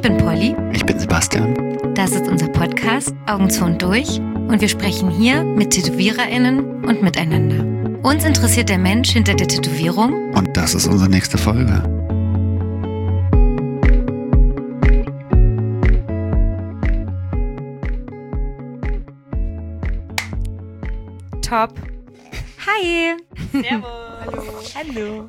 bin Polly. Ich bin Sebastian. Das ist unser Podcast Augen zu und durch und wir sprechen hier mit TätowiererInnen und miteinander. Uns interessiert der Mensch hinter der Tätowierung. Und das ist unsere nächste Folge. Top. Hi. Servus. Hallo.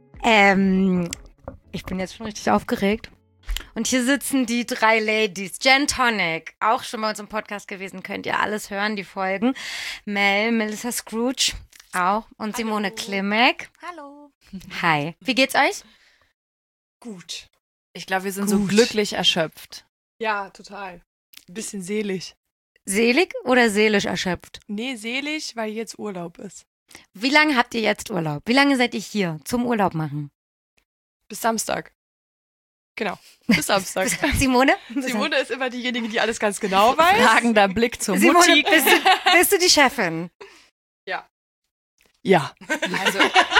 Ich bin jetzt schon richtig aufgeregt. Und hier sitzen die drei Ladies. Jen Tonic, auch schon bei uns im Podcast gewesen, könnt ihr alles hören, die Folgen. Melissa Scrooge, auch. Und Simone Klimek. Hallo. Hi. Wie geht's euch? Gut. Ich glaube, wir sind so glücklich erschöpft. Ja, total. Ein bisschen selig. Selig oder seelisch erschöpft? Nee, selig, weil jetzt Urlaub ist. Wie lange habt ihr jetzt Urlaub? Wie lange seid ihr hier zum Urlaub machen? Bis Samstag. Genau, bis Samstag. Simone? Simone ist immer diejenige, die alles ganz genau weiß. Fragender Blick zur Simone, Mutti. bist du die Chefin? Ja. Also,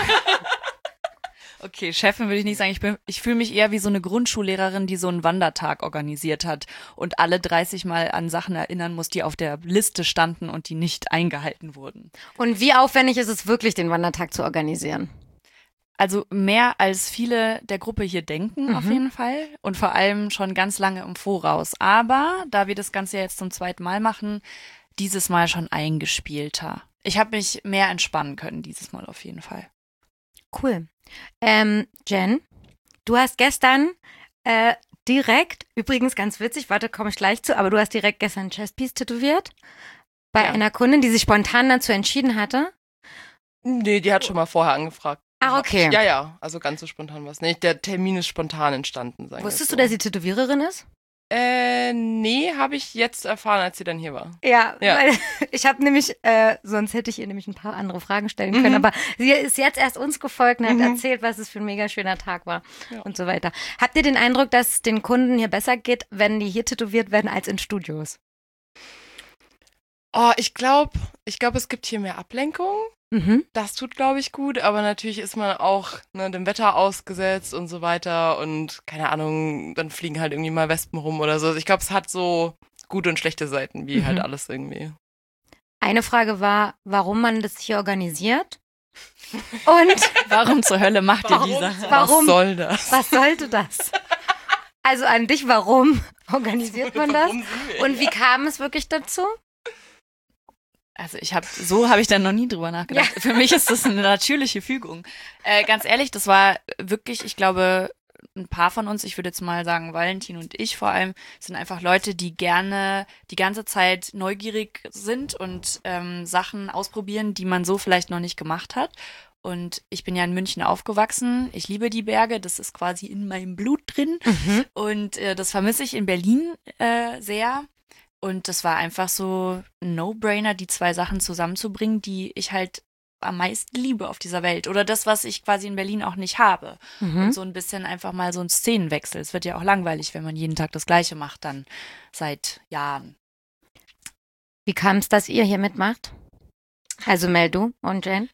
okay, Chefin würde ich nicht sagen. Ich fühle mich eher wie so eine Grundschullehrerin, die so einen Wandertag organisiert hat und alle 30 Mal an Sachen erinnern muss, die auf der Liste standen und die nicht eingehalten wurden. Und wie aufwendig ist es wirklich, den Wandertag zu organisieren? Also mehr als viele der Gruppe hier denken, auf jeden Fall. Und vor allem schon ganz lange im Voraus. Aber da wir das Ganze ja jetzt zum zweiten Mal machen, dieses Mal schon eingespielter. Ich habe mich mehr entspannen können dieses Mal auf jeden Fall. Cool. Jen, du hast gestern direkt, übrigens ganz witzig, warte, komme ich gleich zu, aber du hast direkt gestern ein Chestpiece tätowiert bei einer Kundin, die sich spontan dazu entschieden hatte. Nee, die hat schon mal vorher angefragt. Ach, okay. Ja, also ganz so spontan war es nicht. Der Termin ist spontan entstanden, sagen wir Wusstest so. du, dass sie Tätowiererin ist? Nee, habe ich jetzt erfahren, als sie dann hier war. Ja. Ja. Weil ich habe nämlich, sonst hätte ich ihr nämlich ein paar andere Fragen stellen können, aber sie ist jetzt erst uns gefolgt und hat erzählt, was es für ein mega schöner Tag war und so weiter. Habt ihr den Eindruck, dass es den Kunden hier besser geht, wenn die hier tätowiert werden, als in Studios? Oh, ich glaube, es gibt hier mehr Ablenkung. Mhm. Das tut, glaube ich, gut, aber natürlich ist man auch dem Wetter ausgesetzt und so weiter und keine Ahnung, dann fliegen halt irgendwie mal Wespen rum oder so. Ich glaube, es hat so gute und schlechte Seiten, wie halt alles irgendwie. Eine Frage war, warum man das hier organisiert und Warum zur Hölle macht ihr diese? warum, Was soll das? was sollte das? Also an dich, warum organisiert man das? Warum sind wir Und wie kam es wirklich dazu? Also so habe ich da noch nie drüber nachgedacht. Ja. Für mich ist das eine natürliche Fügung. Ganz ehrlich, das war wirklich, ich glaube, ein paar von uns, ich würde jetzt mal sagen, Valentin und ich vor allem, sind einfach Leute, die gerne die ganze Zeit neugierig sind und Sachen ausprobieren, die man so vielleicht noch nicht gemacht hat. Und ich bin ja in München aufgewachsen. Ich liebe die Berge. Das ist quasi in meinem Blut drin. Und das vermisse ich in Berlin sehr. Und das war einfach so ein No-Brainer, die zwei Sachen zusammenzubringen, die ich halt am meisten liebe auf dieser Welt. Oder das, was ich quasi in Berlin auch nicht habe. Und so ein bisschen einfach mal so ein Szenenwechsel. Es wird ja auch langweilig, wenn man jeden Tag das Gleiche macht, dann seit Jahren. Wie kam es, dass ihr hier mitmacht? Also Mel, du und Jen?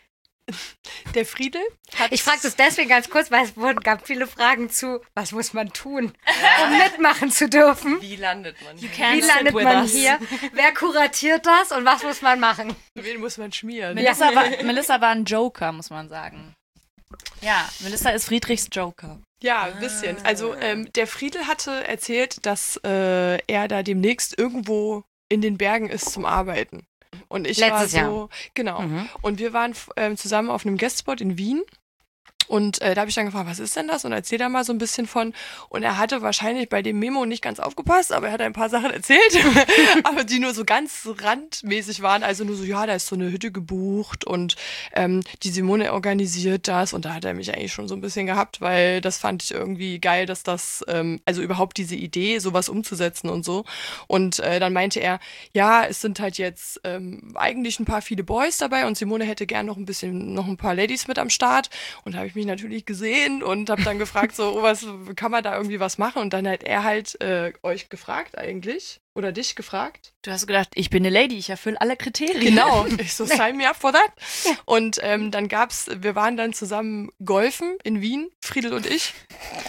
Der Friedel hat... Ich frage das deswegen ganz kurz, weil es gab viele Fragen zu, was muss man tun, um mitmachen zu dürfen? Wie landet man hier? Wie landet man hier? Wer kuratiert das und was muss man machen? Wen muss man schmieren? Melissa war ein Joker, muss man sagen. Ja, Melissa ist Friedrichs Joker. Ja, ein bisschen. Also der Friedel hatte erzählt, dass er da demnächst irgendwo in den Bergen ist zum Arbeiten. Und ich Letztes war so, Jahr. genau. Und wir waren zusammen auf einem Guestspot in Wien. Und da habe ich dann gefragt, was ist denn das? Und erzähl da mal so ein bisschen von. Und er hatte wahrscheinlich bei dem Memo nicht ganz aufgepasst, aber er hat ein paar Sachen erzählt, aber die nur so ganz randmäßig waren. Also nur so, ja, da ist so eine Hütte gebucht und die Simone organisiert das. Und da hat er mich eigentlich schon so ein bisschen gehabt, weil das fand ich irgendwie geil, dass das, also überhaupt diese Idee, sowas umzusetzen und so. Und dann meinte er, ja, es sind halt jetzt eigentlich ein paar viele Boys dabei und Simone hätte gern noch ein paar Ladies mit am Start. Und da habe ich mich natürlich gesehen und habe dann gefragt, so, was kann man da irgendwie was machen? Und dann hat er halt euch gefragt eigentlich. Oder dich gefragt. Du hast gedacht, ich bin eine Lady, ich erfülle alle Kriterien. Genau. Ich so, sign me up for that. Und dann wir waren dann zusammen golfen in Wien, Friedel und ich.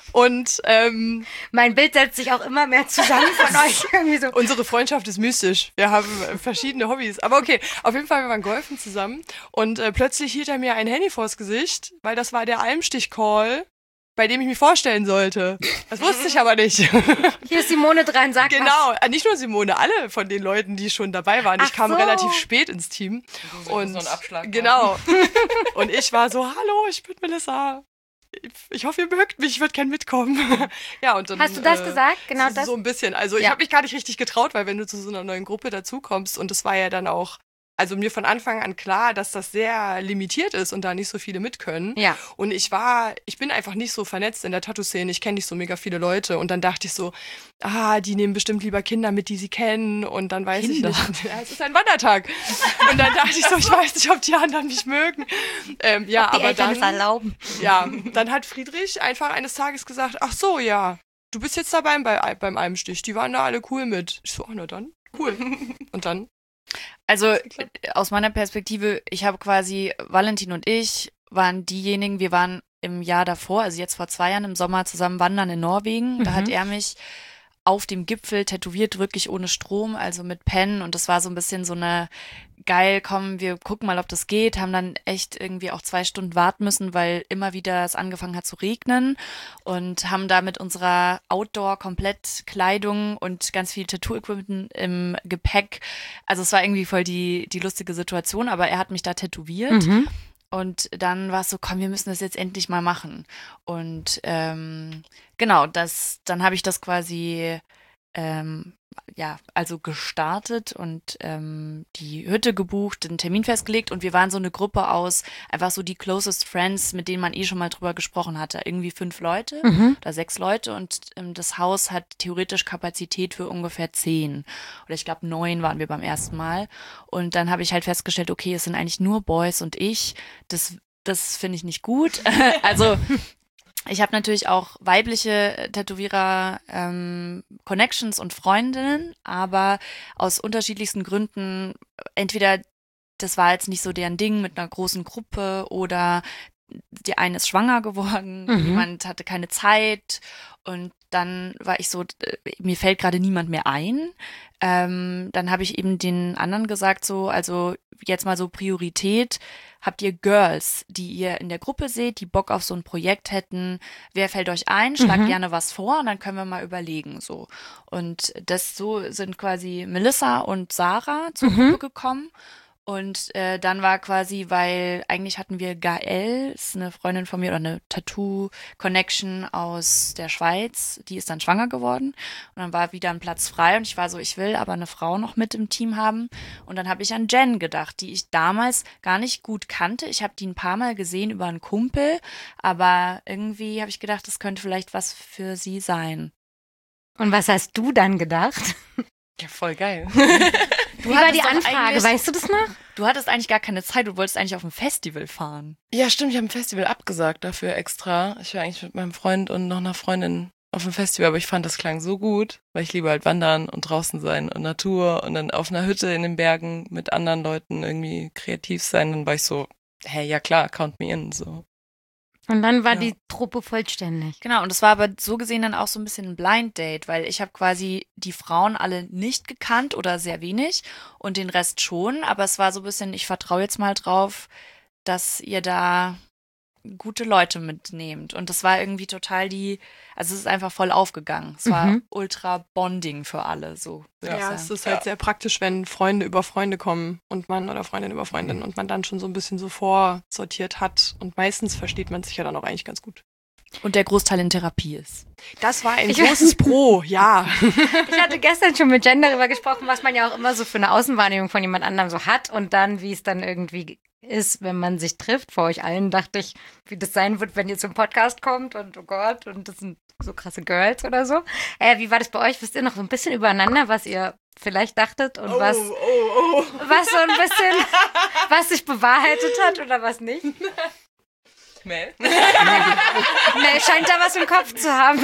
Und mein Bild setzt sich auch immer mehr zusammen von euch. Irgendwie so. Unsere Freundschaft ist mystisch. Wir haben verschiedene Hobbys. Aber okay, auf jeden Fall, wir waren golfen zusammen. Und plötzlich hielt er mir ein Handy vors Gesicht, weil das war der Almstich-Call, bei dem ich mich vorstellen sollte. Das wusste ich aber nicht. Hier ist Simone dran, sag Genau, nicht nur Simone, alle von den Leuten, die schon dabei waren. Ich kam relativ spät ins Team. Und so ein Abschlag. Genau. Und ich war so, hallo, ich bin Melissa. Ich hoffe, ihr mögt mich, ich würde gern mitkommen. Ja, und dann, hast du das gesagt? Genau das? So ein bisschen. Also ich habe mich gar nicht richtig getraut, weil wenn du zu so einer neuen Gruppe dazukommst und es war ja dann auch, also mir von Anfang an klar, dass das sehr limitiert ist und da nicht so viele mit können. Ja. Und ich bin einfach nicht so vernetzt in der Tattoo-Szene. Ich kenne nicht so mega viele Leute. Und dann dachte ich so, die nehmen bestimmt lieber Kinder mit, die sie kennen. Und dann weiß ich nicht. Ja, es ist ein Wandertag. Und dann dachte ich so, ich weiß nicht, ob die anderen mich mögen. Ob die Eltern es erlauben. Ja, dann hat Friedrich einfach eines Tages gesagt, ach so, ja, du bist jetzt dabei beim Almstich. Die waren da alle cool mit. Ich so, na dann, cool. Und dann? Also aus meiner Perspektive, ich habe quasi, Valentin und ich waren diejenigen, wir waren im Jahr davor, also jetzt vor 2 Jahren im Sommer zusammen wandern in Norwegen. Da hat er mich auf dem Gipfel tätowiert, wirklich ohne Strom, also mit Pen, und das war so ein bisschen so eine geil, komm, wir gucken mal, ob das geht, haben dann echt irgendwie auch 2 Stunden warten müssen, weil immer wieder es angefangen hat zu regnen, und haben da mit unserer Outdoor-Komplettkleidung und ganz viel Tattoo-Equipment im Gepäck, also es war irgendwie voll die lustige Situation, aber er hat mich da tätowiert. Und dann war es so, komm, wir müssen das jetzt endlich mal machen. Und genau, dann habe ich das quasi also gestartet und die Hütte gebucht, den Termin festgelegt, und wir waren so eine Gruppe aus einfach so die closest friends, mit denen man schon mal drüber gesprochen hatte. Irgendwie 5 Leute oder 6 Leute, und das Haus hat theoretisch Kapazität für ungefähr 10. Oder ich glaube 9 waren wir beim ersten Mal. Und dann habe ich halt festgestellt, okay, es sind eigentlich nur Boys und ich. Das finde ich nicht gut. Also ich habe natürlich auch weibliche Tätowierer, Connections und Freundinnen, aber aus unterschiedlichsten Gründen, entweder das war jetzt nicht so deren Ding mit einer großen Gruppe, oder die eine ist schwanger geworden, jemand hatte keine Zeit, und dann war ich so, mir fällt gerade niemand mehr ein. Dann habe ich eben den anderen gesagt, so, also jetzt mal so Priorität, habt ihr Girls, die ihr in der Gruppe seht, die Bock auf so ein Projekt hätten? Wer fällt euch ein? Schlagt gerne was vor, und dann können wir mal überlegen, so. Und so sind quasi Melissa und Sarah zur Gruppe gekommen. Und dann war quasi, weil eigentlich hatten wir Gael, ist eine Freundin von mir oder eine Tattoo-Connection aus der Schweiz, die ist dann schwanger geworden. Und dann war wieder ein Platz frei, und ich war so, ich will aber eine Frau noch mit im Team haben. Und dann habe ich an Jen gedacht, die ich damals gar nicht gut kannte. Ich habe die ein paar Mal gesehen über einen Kumpel, aber irgendwie habe ich gedacht, das könnte vielleicht was für sie sein. Und was hast du dann gedacht? Ja, voll geil. Wie war die Anfrage? Weißt du das noch? Du hattest eigentlich gar keine Zeit, du wolltest eigentlich auf ein Festival fahren. Ja, stimmt, ich habe ein Festival abgesagt dafür extra. Ich war eigentlich mit meinem Freund und noch einer Freundin auf dem Festival, aber ich fand, das klang so gut, weil ich liebe halt wandern und draußen sein und Natur und dann auf einer Hütte in den Bergen mit anderen Leuten irgendwie kreativ sein. Dann war ich so, hey, ja klar, count me in, so. Und dann war die Truppe vollständig. Genau, und es war aber so gesehen dann auch so ein bisschen ein Blind Date, weil ich habe quasi die Frauen alle nicht gekannt oder sehr wenig und den Rest schon, aber es war so ein bisschen, ich vertraue jetzt mal drauf, dass ihr da gute Leute mitnehmt. Und das war irgendwie total also es ist einfach voll aufgegangen. Es war ultra Bonding für alle, so würde ich sagen. Es ist halt sehr praktisch, wenn Freunde über Freunde kommen und man oder Freundin über Freundin und man dann schon so ein bisschen so vorsortiert hat. Und meistens versteht man sich ja dann auch eigentlich ganz gut. Und der Großteil in Therapie ist. Das war ein großes Pro, ja. Ich hatte gestern schon mit Jen darüber gesprochen, was man ja auch immer so für eine Außenwahrnehmung von jemand anderem so hat und dann, wie es dann irgendwie ist, wenn man sich trifft. Vor euch allen dachte ich, wie das sein wird, wenn ihr zum Podcast kommt und oh Gott, und das sind so krasse Girls oder so. Wie war das bei euch? Wisst ihr noch so ein bisschen übereinander, was ihr vielleicht dachtet und was so ein bisschen, was sich bewahrheitet hat oder was nicht? Mel? Mel scheint da was im Kopf zu haben.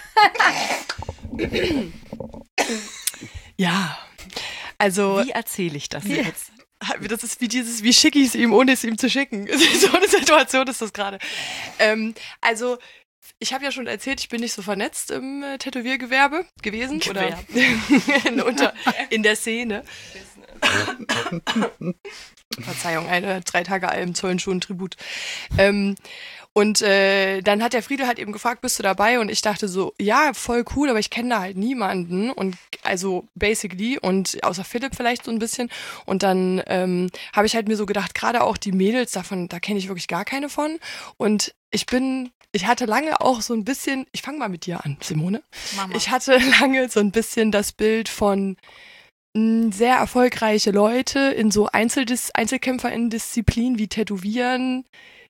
Ja, also... Wie erzähle ich das jetzt? Das ist wie schicke ich es ihm, ohne es ihm zu schicken. So eine Situation ist das gerade. Also ich habe ja schon erzählt, ich bin nicht so vernetzt im Tätowiergewerbe gewesen. Gewerbe. Oder in der Szene. Verzeihung, eine 3 Tage Alm, Zollenschuhen, Tribut. Und dann hat der Friedel halt eben gefragt, bist du dabei? Und ich dachte so, ja, voll cool, aber ich kenne da halt niemanden. Und also basically und außer Philipp vielleicht so ein bisschen. Und dann habe ich halt mir so gedacht, gerade auch die Mädels davon, da kenne ich wirklich gar keine von. Und ich hatte lange auch so ein bisschen, ich fange mal mit dir an, Simone. Mama. Ich hatte lange so ein bisschen das Bild von sehr erfolgreiche Leute in so Einzelkämpfer-Disziplinen wie Tätowieren.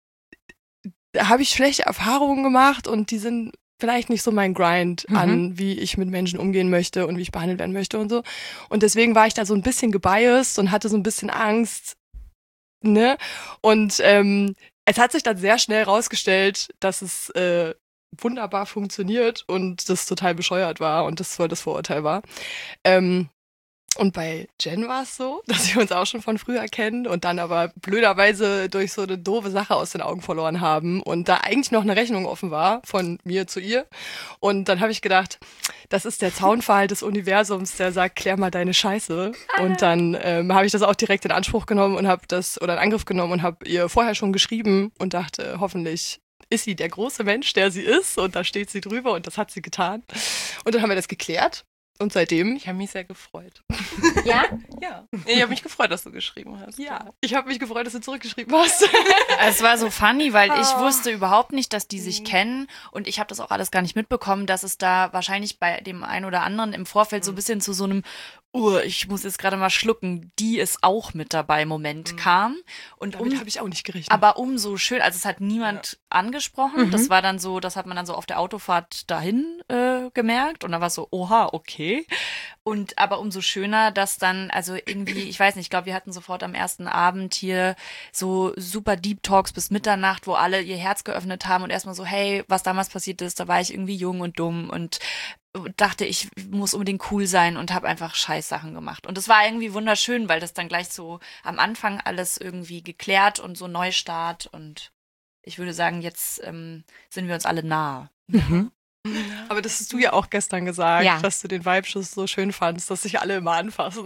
Da habe ich schlechte Erfahrungen gemacht und die sind vielleicht nicht so mein Grind an, wie ich mit Menschen umgehen möchte und wie ich behandelt werden möchte und so. Und deswegen war ich da so ein bisschen gebiased und hatte so ein bisschen Angst, ne? Und es hat sich dann sehr schnell rausgestellt, dass es wunderbar funktioniert und das total bescheuert war und das voll das Vorurteil war. Und bei Jen war es so, dass wir uns auch schon von früher kennen und dann aber blöderweise durch so eine doofe Sache aus den Augen verloren haben und da eigentlich noch eine Rechnung offen war von mir zu ihr. Und dann habe ich gedacht, das ist der Zaunpfahl des Universums, der sagt, klär mal deine Scheiße. Und dann habe ich das auch direkt in Anspruch genommen und in Angriff genommen und habe ihr vorher schon geschrieben und dachte, hoffentlich ist sie der große Mensch, der sie ist und da steht sie drüber und das hat sie getan. Und dann haben wir das geklärt. Und seitdem? Ich habe mich sehr gefreut. Ja? Ja. Ich habe mich gefreut, dass du geschrieben hast. Ja. Ich habe mich gefreut, dass du zurückgeschrieben hast. Es war so funny, weil ich wusste überhaupt nicht, dass die sich kennen und ich habe das auch alles gar nicht mitbekommen, dass es da wahrscheinlich bei dem einen oder anderen im Vorfeld so ein bisschen zu so einem ich muss jetzt gerade mal schlucken, die ist auch mit dabei Moment kam. Und damit habe ich auch nicht gerechnet. Aber umso schön, also es hat niemand angesprochen. Das war dann so, das hat man dann so auf der Autofahrt dahin gemerkt und dann war es so, oha, okay. Und aber umso schöner, dass dann, also irgendwie, ich weiß nicht, ich glaube, wir hatten sofort am ersten Abend hier so super Deep Talks bis Mitternacht, wo alle ihr Herz geöffnet haben und erstmal so, hey, was damals passiert ist, da war ich irgendwie jung und dumm und dachte, ich muss unbedingt cool sein und habe einfach Scheißsachen gemacht. Und es war irgendwie wunderschön, weil das dann gleich so am Anfang alles irgendwie geklärt und so Neustart und ich würde sagen, jetzt sind wir uns alle nah. Aber das hast du ja auch gestern gesagt, Ja. dass du den Weibschuss so schön fandst, dass sich alle immer anfassen.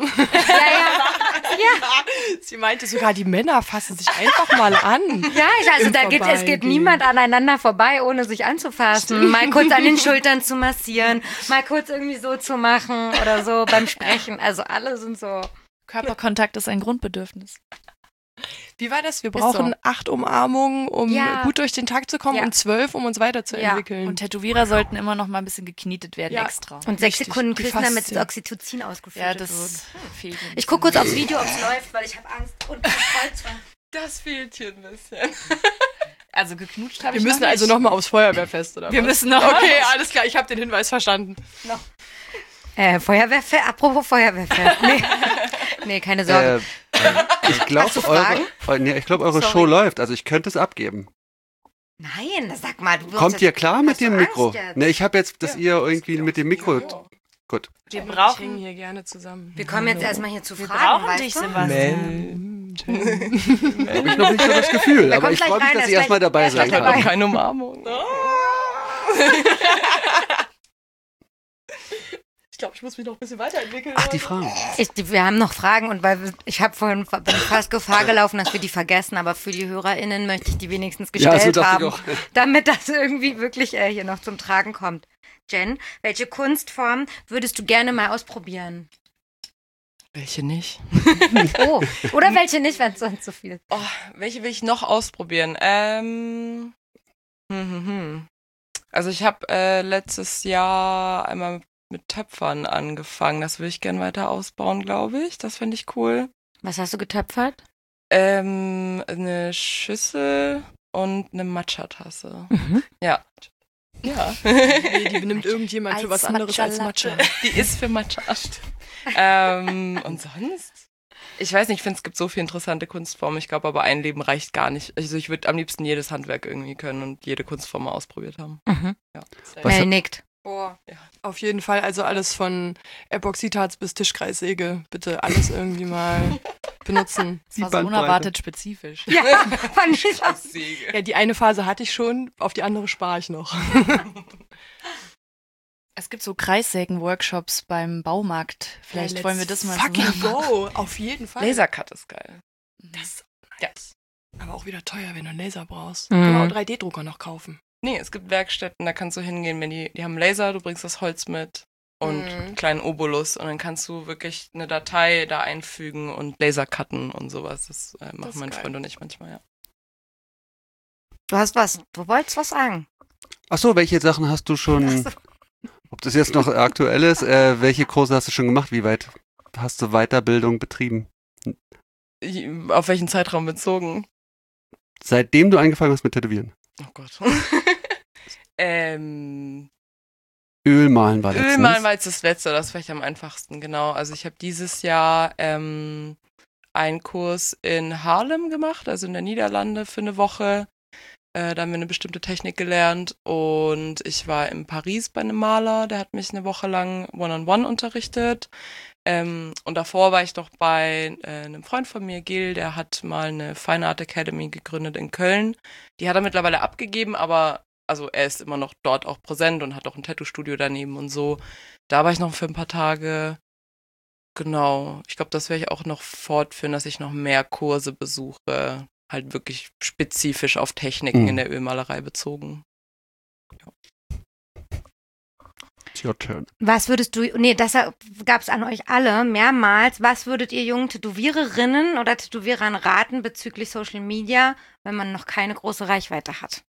Sie meinte sogar, die Männer fassen sich einfach mal an. Ja, also Im es geht niemand aneinander vorbei, ohne sich anzufassen. Mal kurz an den Schultern zu massieren, mal kurz irgendwie so zu machen oder so beim Sprechen. Also alle sind so. Körperkontakt ist ein Grundbedürfnis. Wie war das? Wir brauchen 8 Umarmungen, um gut durch den Tag zu kommen und 12, um uns weiterzuentwickeln. Und Tätowierer sollten immer noch mal ein bisschen geknietet werden extra. Und 6 Sekunden die küssen, damit das Faszien. Oxytocin ausgeführt Ja, wird. das fehlt mir. Ich gucke kurz aufs Video, ob es läuft, weil ich habe Angst und Kreuzfahrt. Das fehlt hier ein bisschen. Also geknutscht habe Wir ich müssen noch also nicht. nochmal aufs Feuerwehrfest, oder Wir was? müssen noch. Okay, alles klar, ich habe den Hinweis verstanden. Feuerwehrfest, apropos Feuerwehrfest. Nee, keine Sorge. Ich glaube, eure Show läuft. Also ich könnte es abgeben. Nein, sag mal, du Kommt ihr klar mit hast du dem Angst Mikro? jetzt? Ne, ich habe jetzt, dass ihr irgendwie mit dem Mikro. Gut. Wir Ich hänge brauchen hier gerne zusammen. Wir kommen jetzt erstmal hier zu Fragen, brauchen dich, weißt du? Sebastian. Habe ich noch nicht so das Gefühl. Der Aber kommt ich freue gleich mich, rein, dass er ihr ist erstmal gleich- dabei er ist seid. gleich Noch dabei. keine Umarmung. Ich glaube, ich muss mich noch ein bisschen weiterentwickeln. Ach, die Fragen. Wir haben noch Fragen und ich habe vorhin bin fast Gefahr gelaufen, dass wir die vergessen, aber für die HörerInnen möchte ich die wenigstens Ja, gestellt so dachte haben, ich auch. damit das irgendwie wirklich hier noch zum Tragen kommt. Jen, welche Kunstform würdest du gerne mal ausprobieren? Welche nicht? Oh, oder welche nicht, wenn es sonst so viel ist? Oh, welche will ich noch ausprobieren? Also ich habe letztes Jahr einmal mit Töpfern angefangen. Das will ich gern weiter ausbauen, glaube ich. Das finde ich cool. Was hast du getöpfert? Eine Schüssel und eine Matcha-Tasse. Ja. Ja. Nee, die benimmt irgendjemand für was anderes als Matcha. Die ist für Matcha. Und sonst? Ich weiß nicht, ich finde, es gibt so viele interessante Kunstformen. Ich glaube aber, ein Leben reicht gar nicht. Also ich würde am liebsten jedes Handwerk irgendwie können und jede Kunstform mal ausprobiert haben. Mhm. Ja. Was- Mel nickt. Oh, ja. Auf jeden Fall, also alles von Epoxidharz bis Tischkreissäge, bitte alles irgendwie mal benutzen. Das war so unerwartet spezifisch. Ja, fand ich auch. Ja, die eine Phase hatte ich schon, auf die andere spare ich noch. Es gibt so Kreissägen-Workshops beim Baumarkt. Vielleicht wollen wir das mal fucking go, auf jeden Fall. Lasercut ist geil. Das ist nice. Aber auch wieder teuer, wenn du einen Laser brauchst. Mhm. Genau, 3D-Drucker noch kaufen. Nee, es gibt Werkstätten, da kannst du hingehen, wenn die haben Laser, du bringst das Holz mit und einen kleinen Obolus und dann kannst du wirklich eine Datei da einfügen und Laser cutten und sowas. Das machen mein Freund und ich manchmal, ja. Du hast was. Du wolltest was sagen. Ach so, welche Sachen hast du schon, ob das jetzt noch aktuell ist, welche Kurse hast du schon gemacht? Wie weit hast du Weiterbildung betrieben? Auf welchen Zeitraum bezogen? Seitdem du angefangen hast mit Tätowieren? Oh Gott. Ölmalen war letztens. Ölmalen war jetzt das Letzte, das ist vielleicht am einfachsten, genau. Also ich habe dieses Jahr einen Kurs in Haarlem gemacht, also in der Niederlande für eine Woche. Da haben wir eine bestimmte Technik gelernt und ich war in Paris bei einem Maler, der hat mich eine Woche lang One-on-One unterrichtet. Und davor war ich noch bei einem Freund von mir, Gil, der hat mal eine Fine Art Academy gegründet in Köln. Die hat er mittlerweile abgegeben, aber also er ist immer noch dort auch präsent und hat auch ein Tattoo-Studio daneben und so. Da war ich noch für ein paar Tage. Genau, ich glaube, das werde ich auch noch fortführen, dass ich noch mehr Kurse besuche. Halt wirklich spezifisch auf Techniken in der Ölmalerei bezogen. Ja. It's your turn. Was würdest du, das gab es an euch alle mehrmals, was würdet ihr jungen Tätowiererinnen oder Tätowierern raten bezüglich Social Media, wenn man noch keine große Reichweite hat?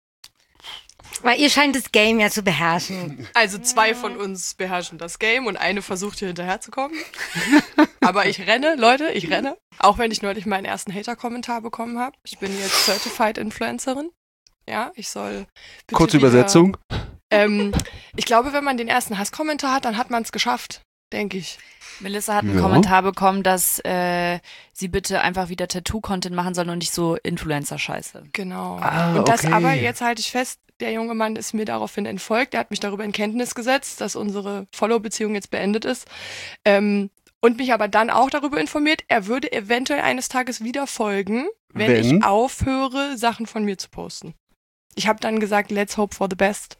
Weil ihr scheint das Game ja zu beherrschen. Also 2 von uns beherrschen das Game und eine versucht hier hinterherzukommen. Aber ich renne, Leute, ich renne. Auch wenn ich neulich meinen ersten Hater-Kommentar bekommen habe. Ich bin jetzt Certified Influencerin. Ja, ich soll bitte Kurze Übersetzung. Ich glaube, wenn man den ersten Hasskommentar hat, dann hat man es geschafft, denke ich. Melissa hat einen Kommentar bekommen, dass sie bitte einfach wieder Tattoo-Content machen soll und nicht so Influencer-Scheiße. Genau. Und das aber, jetzt halte ich fest, der junge Mann ist mir daraufhin entfolgt. Der hat mich darüber in Kenntnis gesetzt, dass unsere Follow-Beziehung jetzt beendet ist. Und mich aber dann auch darüber informiert, er würde eventuell eines Tages wieder folgen, wenn ich aufhöre, Sachen von mir zu posten. Ich habe dann gesagt, let's hope for the best.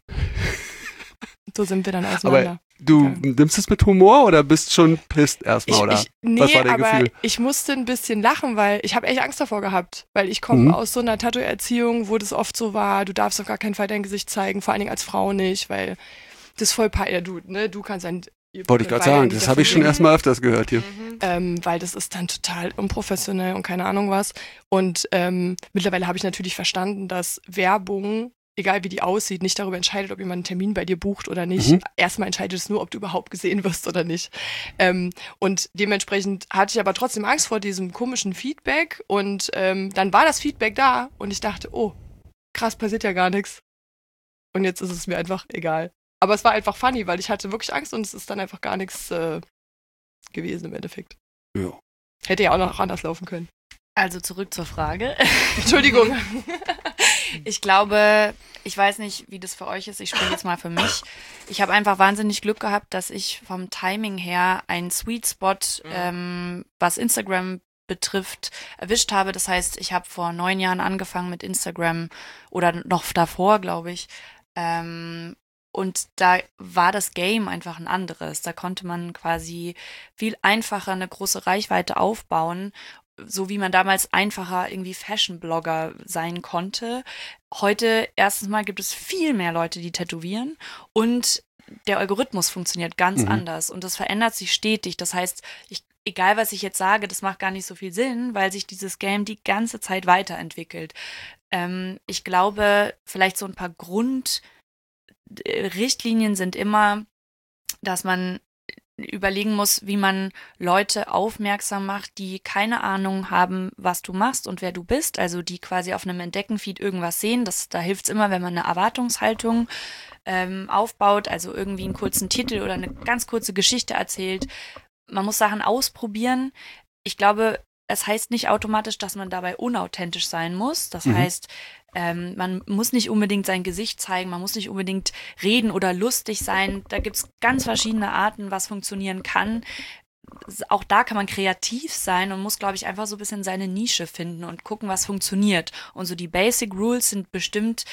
So sind wir dann auseinander. Aber du nimmst es mit Humor oder bist schon pisst erstmal, oder? Was war dein Gefühl? Ich musste ein bisschen lachen, weil ich habe echt Angst davor gehabt. Weil ich komme aus so einer Tattoo-Erziehung, wo das oft so war, du darfst auf gar keinen Fall dein Gesicht zeigen, vor allen Dingen als Frau nicht, weil das ist voll du kannst ein... Wollte ich gerade sagen, das habe ich schon erstmal öfters gehört hier. Weil das ist dann total unprofessionell und keine Ahnung was. Und mittlerweile habe ich natürlich verstanden, dass Werbung, egal wie die aussieht, nicht darüber entscheidet, ob jemand einen Termin bei dir bucht oder nicht. Erstmal entscheidet es nur, ob du überhaupt gesehen wirst oder nicht. Und dementsprechend hatte ich aber trotzdem Angst vor diesem komischen Feedback. Und dann war das Feedback da und ich dachte, oh, krass, passiert ja gar nichts. Und jetzt ist es mir einfach egal. Aber es war einfach funny, weil ich hatte wirklich Angst und es ist dann einfach gar nichts gewesen im Endeffekt. Ja. Hätte ja auch noch anders laufen können. Also zurück zur Frage. Entschuldigung. Ich glaube, ich weiß nicht, wie das für euch ist. Ich spreche jetzt mal für mich. Ich habe einfach wahnsinnig Glück gehabt, dass ich vom Timing her einen Sweet Spot, was Instagram betrifft, erwischt habe. Das heißt, ich habe vor 9 Jahren angefangen mit Instagram oder noch davor, glaube ich. Und da war das Game einfach ein anderes. Da konnte man quasi viel einfacher eine große Reichweite aufbauen, so wie man damals einfacher irgendwie Fashion-Blogger sein konnte. Heute erstens mal gibt es viel mehr Leute, die tätowieren und der Algorithmus funktioniert ganz anders und das verändert sich stetig. Das heißt, egal was ich jetzt sage, das macht gar nicht so viel Sinn, weil sich dieses Game die ganze Zeit weiterentwickelt. Ich glaube, vielleicht so ein paar Grundrichtlinien sind immer, dass man überlegen muss, wie man Leute aufmerksam macht, die keine Ahnung haben, was du machst und wer du bist, also die quasi auf einem Entdecken-Feed irgendwas sehen. Da hilft es immer, wenn man eine Erwartungshaltung aufbaut, also irgendwie einen kurzen Titel oder eine ganz kurze Geschichte erzählt. Man muss Sachen ausprobieren. Ich glaube, es heißt nicht automatisch, dass man dabei unauthentisch sein muss. Das heißt, man muss nicht unbedingt sein Gesicht zeigen, man muss nicht unbedingt reden oder lustig sein. Da gibt's ganz verschiedene Arten, was funktionieren kann. Auch da kann man kreativ sein und muss, glaube ich, einfach so ein bisschen seine Nische finden und gucken, was funktioniert. Und so die Basic Rules sind bestimmt,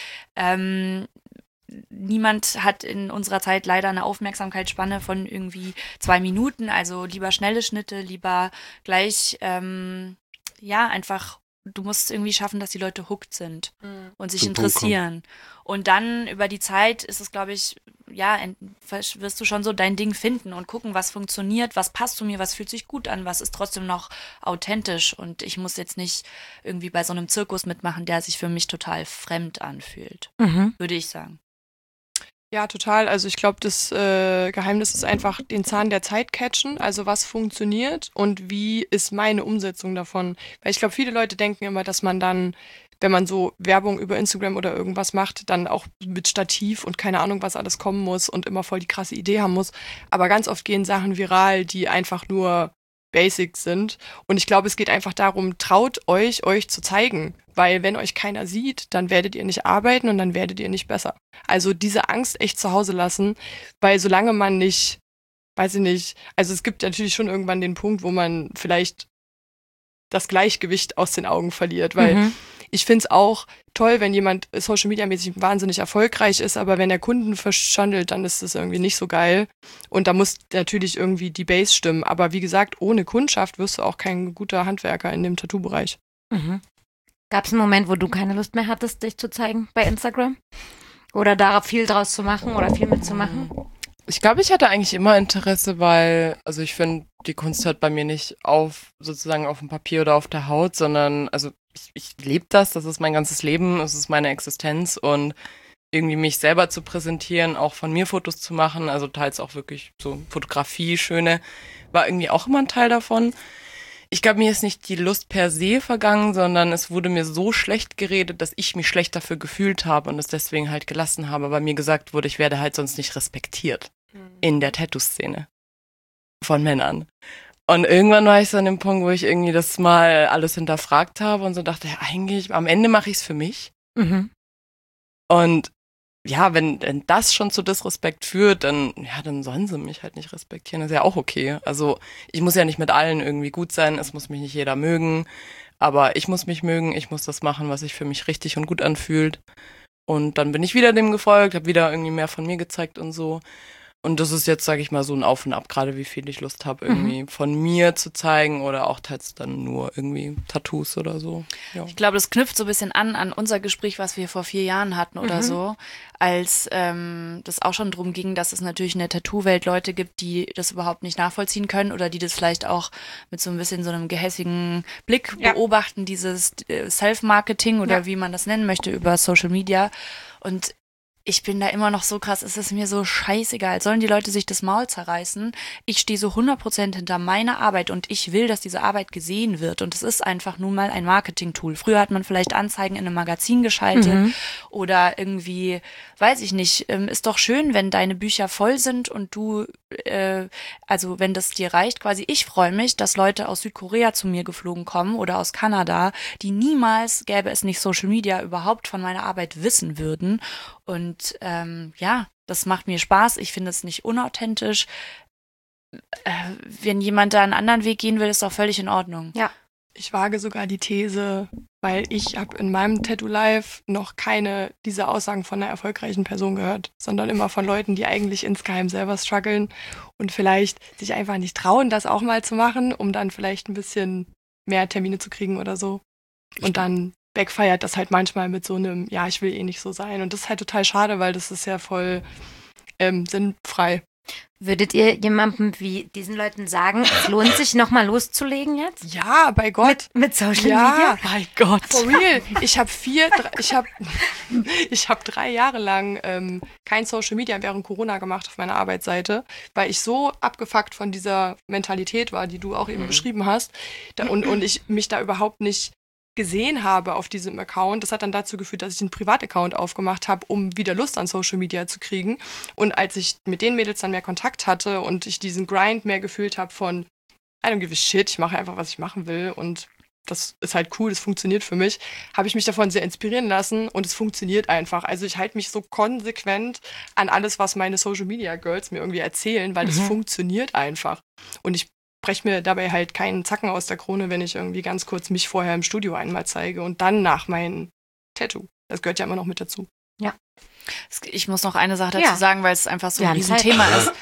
niemand hat in unserer Zeit leider eine Aufmerksamkeitsspanne von irgendwie 2 Minuten, also lieber schnelle Schnitte, lieber gleich, einfach, du musst irgendwie schaffen, dass die Leute hooked sind und sich interessieren. Und dann über die Zeit ist es, glaube ich, wirst du schon so dein Ding finden und gucken, was funktioniert, was passt zu mir, was fühlt sich gut an, was ist trotzdem noch authentisch. Und ich muss jetzt nicht irgendwie bei so einem Zirkus mitmachen, der sich für mich total fremd anfühlt, würde ich sagen. Ja, total. Also ich glaube, das Geheimnis ist einfach den Zahn der Zeit catchen. Also was funktioniert und wie ist meine Umsetzung davon? Weil ich glaube, viele Leute denken immer, dass man dann, wenn man so Werbung über Instagram oder irgendwas macht, dann auch mit Stativ und keine Ahnung, was alles kommen muss und immer voll die krasse Idee haben muss. Aber ganz oft gehen Sachen viral, die einfach nur Basics sind. Und ich glaube, es geht einfach darum, traut euch zu zeigen. Weil wenn euch keiner sieht, dann werdet ihr nicht arbeiten und dann werdet ihr nicht besser. Also diese Angst echt zu Hause lassen, weil solange man nicht, weiß ich nicht, also es gibt natürlich schon irgendwann den Punkt, wo man vielleicht das Gleichgewicht aus den Augen verliert, weil ich finde es auch toll, wenn jemand Social-Media-mäßig wahnsinnig erfolgreich ist, aber wenn er Kunden verschandelt, dann ist das irgendwie nicht so geil. Und da muss natürlich irgendwie die Base stimmen. Aber wie gesagt, ohne Kundschaft wirst du auch kein guter Handwerker in dem Tattoo-Bereich. Gab es einen Moment, wo du keine Lust mehr hattest, dich zu zeigen bei Instagram? Oder da viel draus zu machen oder viel mitzumachen? Ich glaube, ich hatte eigentlich immer Interesse, weil, also ich finde, die Kunst hört bei mir nicht sozusagen auf dem Papier oder auf der Haut, sondern, also ich lebe das ist mein ganzes Leben, es ist meine Existenz und irgendwie mich selber zu präsentieren, auch von mir Fotos zu machen, also teils auch wirklich so Fotografie, schöne, war irgendwie auch immer ein Teil davon. Ich glaube, mir ist nicht die Lust per se vergangen, sondern es wurde mir so schlecht geredet, dass ich mich schlecht dafür gefühlt habe und es deswegen halt gelassen habe, weil mir gesagt wurde, ich werde halt sonst nicht respektiert in der Tattoo-Szene von Männern. Und irgendwann war ich so an dem Punkt, wo ich irgendwie das mal alles hinterfragt habe und so dachte, ja, eigentlich, am Ende mache ich es für mich. Und ja, wenn das schon zu Disrespekt führt, dann sollen sie mich halt nicht respektieren. Das ist ja auch okay. Also ich muss ja nicht mit allen irgendwie gut sein, es muss mich nicht jeder mögen, aber ich muss mich mögen, ich muss das machen, was sich für mich richtig und gut anfühlt. Und dann bin ich wieder dem gefolgt, habe wieder irgendwie mehr von mir gezeigt und so. Und das ist jetzt, sage ich mal, so ein Auf und Ab, gerade wie viel ich Lust habe, irgendwie von mir zu zeigen oder auch teils dann nur irgendwie Tattoos oder so. Ja. Ich glaube, das knüpft so ein bisschen an unser Gespräch, was wir vor 4 Jahren hatten oder so, als das auch schon drum ging, dass es natürlich in der Tattoo-Welt Leute gibt, die das überhaupt nicht nachvollziehen können oder die das vielleicht auch mit so ein bisschen so einem gehässigen Blick beobachten, dieses Self-Marketing oder wie man das nennen möchte über Social Media. Und ich bin da immer noch so krass, es ist mir so scheißegal. Sollen die Leute sich das Maul zerreißen? Ich stehe so 100% hinter meiner Arbeit und ich will, dass diese Arbeit gesehen wird. Und es ist einfach nun mal ein Marketing-Tool. Früher hat man vielleicht Anzeigen in einem Magazin geschaltet oder irgendwie, weiß ich nicht, ist doch schön, wenn deine Bücher voll sind und du, also wenn das dir reicht, quasi ich freue mich, dass Leute aus Südkorea zu mir geflogen kommen oder aus Kanada, die niemals, gäbe es nicht Social Media, überhaupt von meiner Arbeit wissen würden. Und das macht mir Spaß. Ich finde es nicht unauthentisch. Wenn jemand da einen anderen Weg gehen will, ist doch völlig in Ordnung. Ja. Ich wage sogar die These, weil ich habe in meinem Tattoo-Life noch keine dieser Aussagen von einer erfolgreichen Person gehört, sondern immer von Leuten, die eigentlich insgeheim selber strugglen und vielleicht sich einfach nicht trauen, das auch mal zu machen, um dann vielleicht ein bisschen mehr Termine zu kriegen oder so. Und dann backfeiert das halt manchmal mit so einem, ja, ich will eh nicht so sein. Und das ist halt total schade, weil das ist ja voll sinnfrei. Würdet ihr jemandem wie diesen Leuten sagen, es lohnt sich nochmal loszulegen jetzt? Ja, bei Gott. Mit Social Media? Bei Gott. For real. Ich habe 3 Jahre lang kein Social Media während Corona gemacht auf meiner Arbeitsseite, weil ich so abgefuckt von dieser Mentalität war, die du auch eben beschrieben hast. Und ich mich da überhaupt nicht gesehen habe auf diesem Account. Das hat dann dazu geführt, dass ich einen Privataccount aufgemacht habe, um wieder Lust an Social Media zu kriegen. Und als ich mit den Mädels dann mehr Kontakt hatte und ich diesen Grind mehr gefühlt habe von I don't give a shit, ich mache einfach, was ich machen will und das ist halt cool, das funktioniert für mich, habe ich mich davon sehr inspirieren lassen und es funktioniert einfach. Also ich halte mich so konsequent an alles, was meine Social-Media-Girls mir irgendwie erzählen, weil es funktioniert einfach. Und ich breche mir dabei halt keinen Zacken aus der Krone, wenn ich irgendwie ganz kurz mich vorher im Studio einmal zeige und dann nach meinem Tattoo. Das gehört ja immer noch mit dazu. Ja. Ich muss noch eine Sache dazu sagen, weil es einfach so ein Zeit. Riesenthema ist.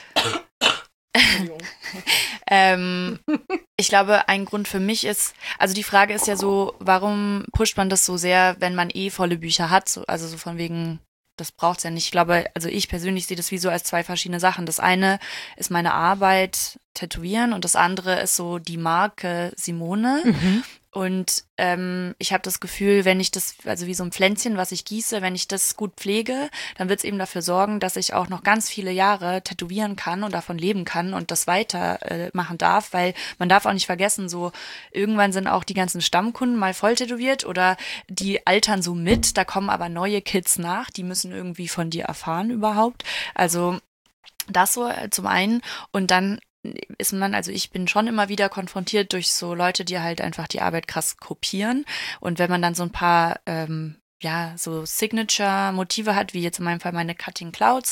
Ich glaube, ein Grund für mich ist, also die Frage ist ja so, warum pusht man das so sehr, wenn man volle Bücher hat? So, also so von wegen, das braucht's ja nicht. Ich glaube, also ich persönlich sehe das wie so als zwei verschiedene Sachen. Das eine ist meine Arbeit, Tätowieren, und das andere ist so die Marke Simone. Und ich habe das Gefühl, wenn ich das, also wie so ein Pflänzchen, was ich gieße, wenn ich das gut pflege, dann wird es eben dafür sorgen, dass ich auch noch ganz viele Jahre tätowieren kann und davon leben kann und das weiter machen darf, weil man darf auch nicht vergessen, so irgendwann sind auch die ganzen Stammkunden mal voll tätowiert oder die altern so mit, da kommen aber neue Kids nach, die müssen irgendwie von dir erfahren überhaupt. Also das so zum einen, und dann ist man, also ich bin schon immer wieder konfrontiert durch so Leute, die halt einfach die Arbeit krass kopieren, und wenn man dann so ein paar so Signature-Motive hat, wie jetzt in meinem Fall meine Cutting Clouds,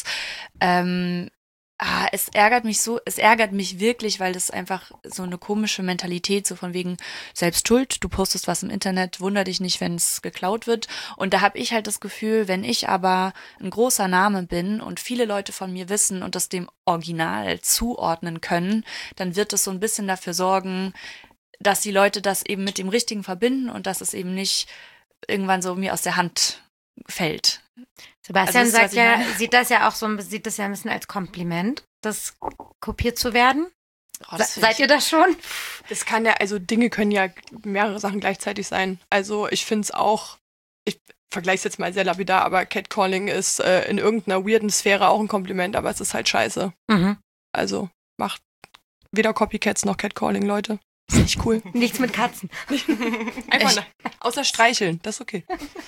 es ärgert mich wirklich, weil das einfach so eine komische Mentalität, so von wegen selbst schuld, du postest was im Internet, wunder dich nicht, wenn es geklaut wird. Und da habe ich halt das Gefühl, wenn ich aber ein großer Name bin und viele Leute von mir wissen und das dem Original zuordnen können, dann wird es so ein bisschen dafür sorgen, dass die Leute das eben mit dem Richtigen verbinden und dass es eben nicht irgendwann so mir aus der Hand fällt. Sebastian Also sagt ja, sieht das ja ein bisschen als Kompliment, das kopiert zu werden. Seid ihr das schon? Das kann ja, also Dinge können ja mehrere Sachen gleichzeitig sein. Also ich finde es auch, ich vergleiche es jetzt mal sehr lapidar, aber Catcalling ist in irgendeiner weirden Sphäre auch ein Kompliment, aber es ist halt scheiße. Also macht weder Copycats noch Catcalling, Leute. Ist nicht cool. Nichts mit Katzen. Einfach außer streicheln, das ist okay.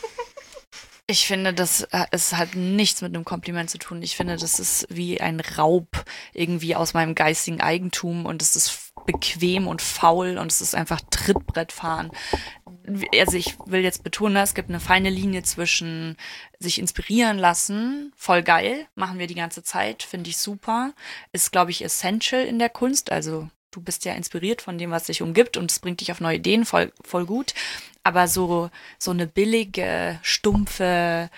Ich finde, es hat nichts mit einem Kompliment zu tun. Ich finde, das ist wie ein Raub irgendwie aus meinem geistigen Eigentum, und es ist bequem und faul und es ist einfach Trittbrettfahren. Also ich will jetzt betonen, es gibt eine feine Linie zwischen sich inspirieren lassen, voll geil, machen wir die ganze Zeit, finde ich super, ist, glaube ich, essential in der Kunst, also du bist ja inspiriert von dem, was dich umgibt, und es bringt dich auf neue Ideen, voll gut. Aber so eine billige, stumpfe,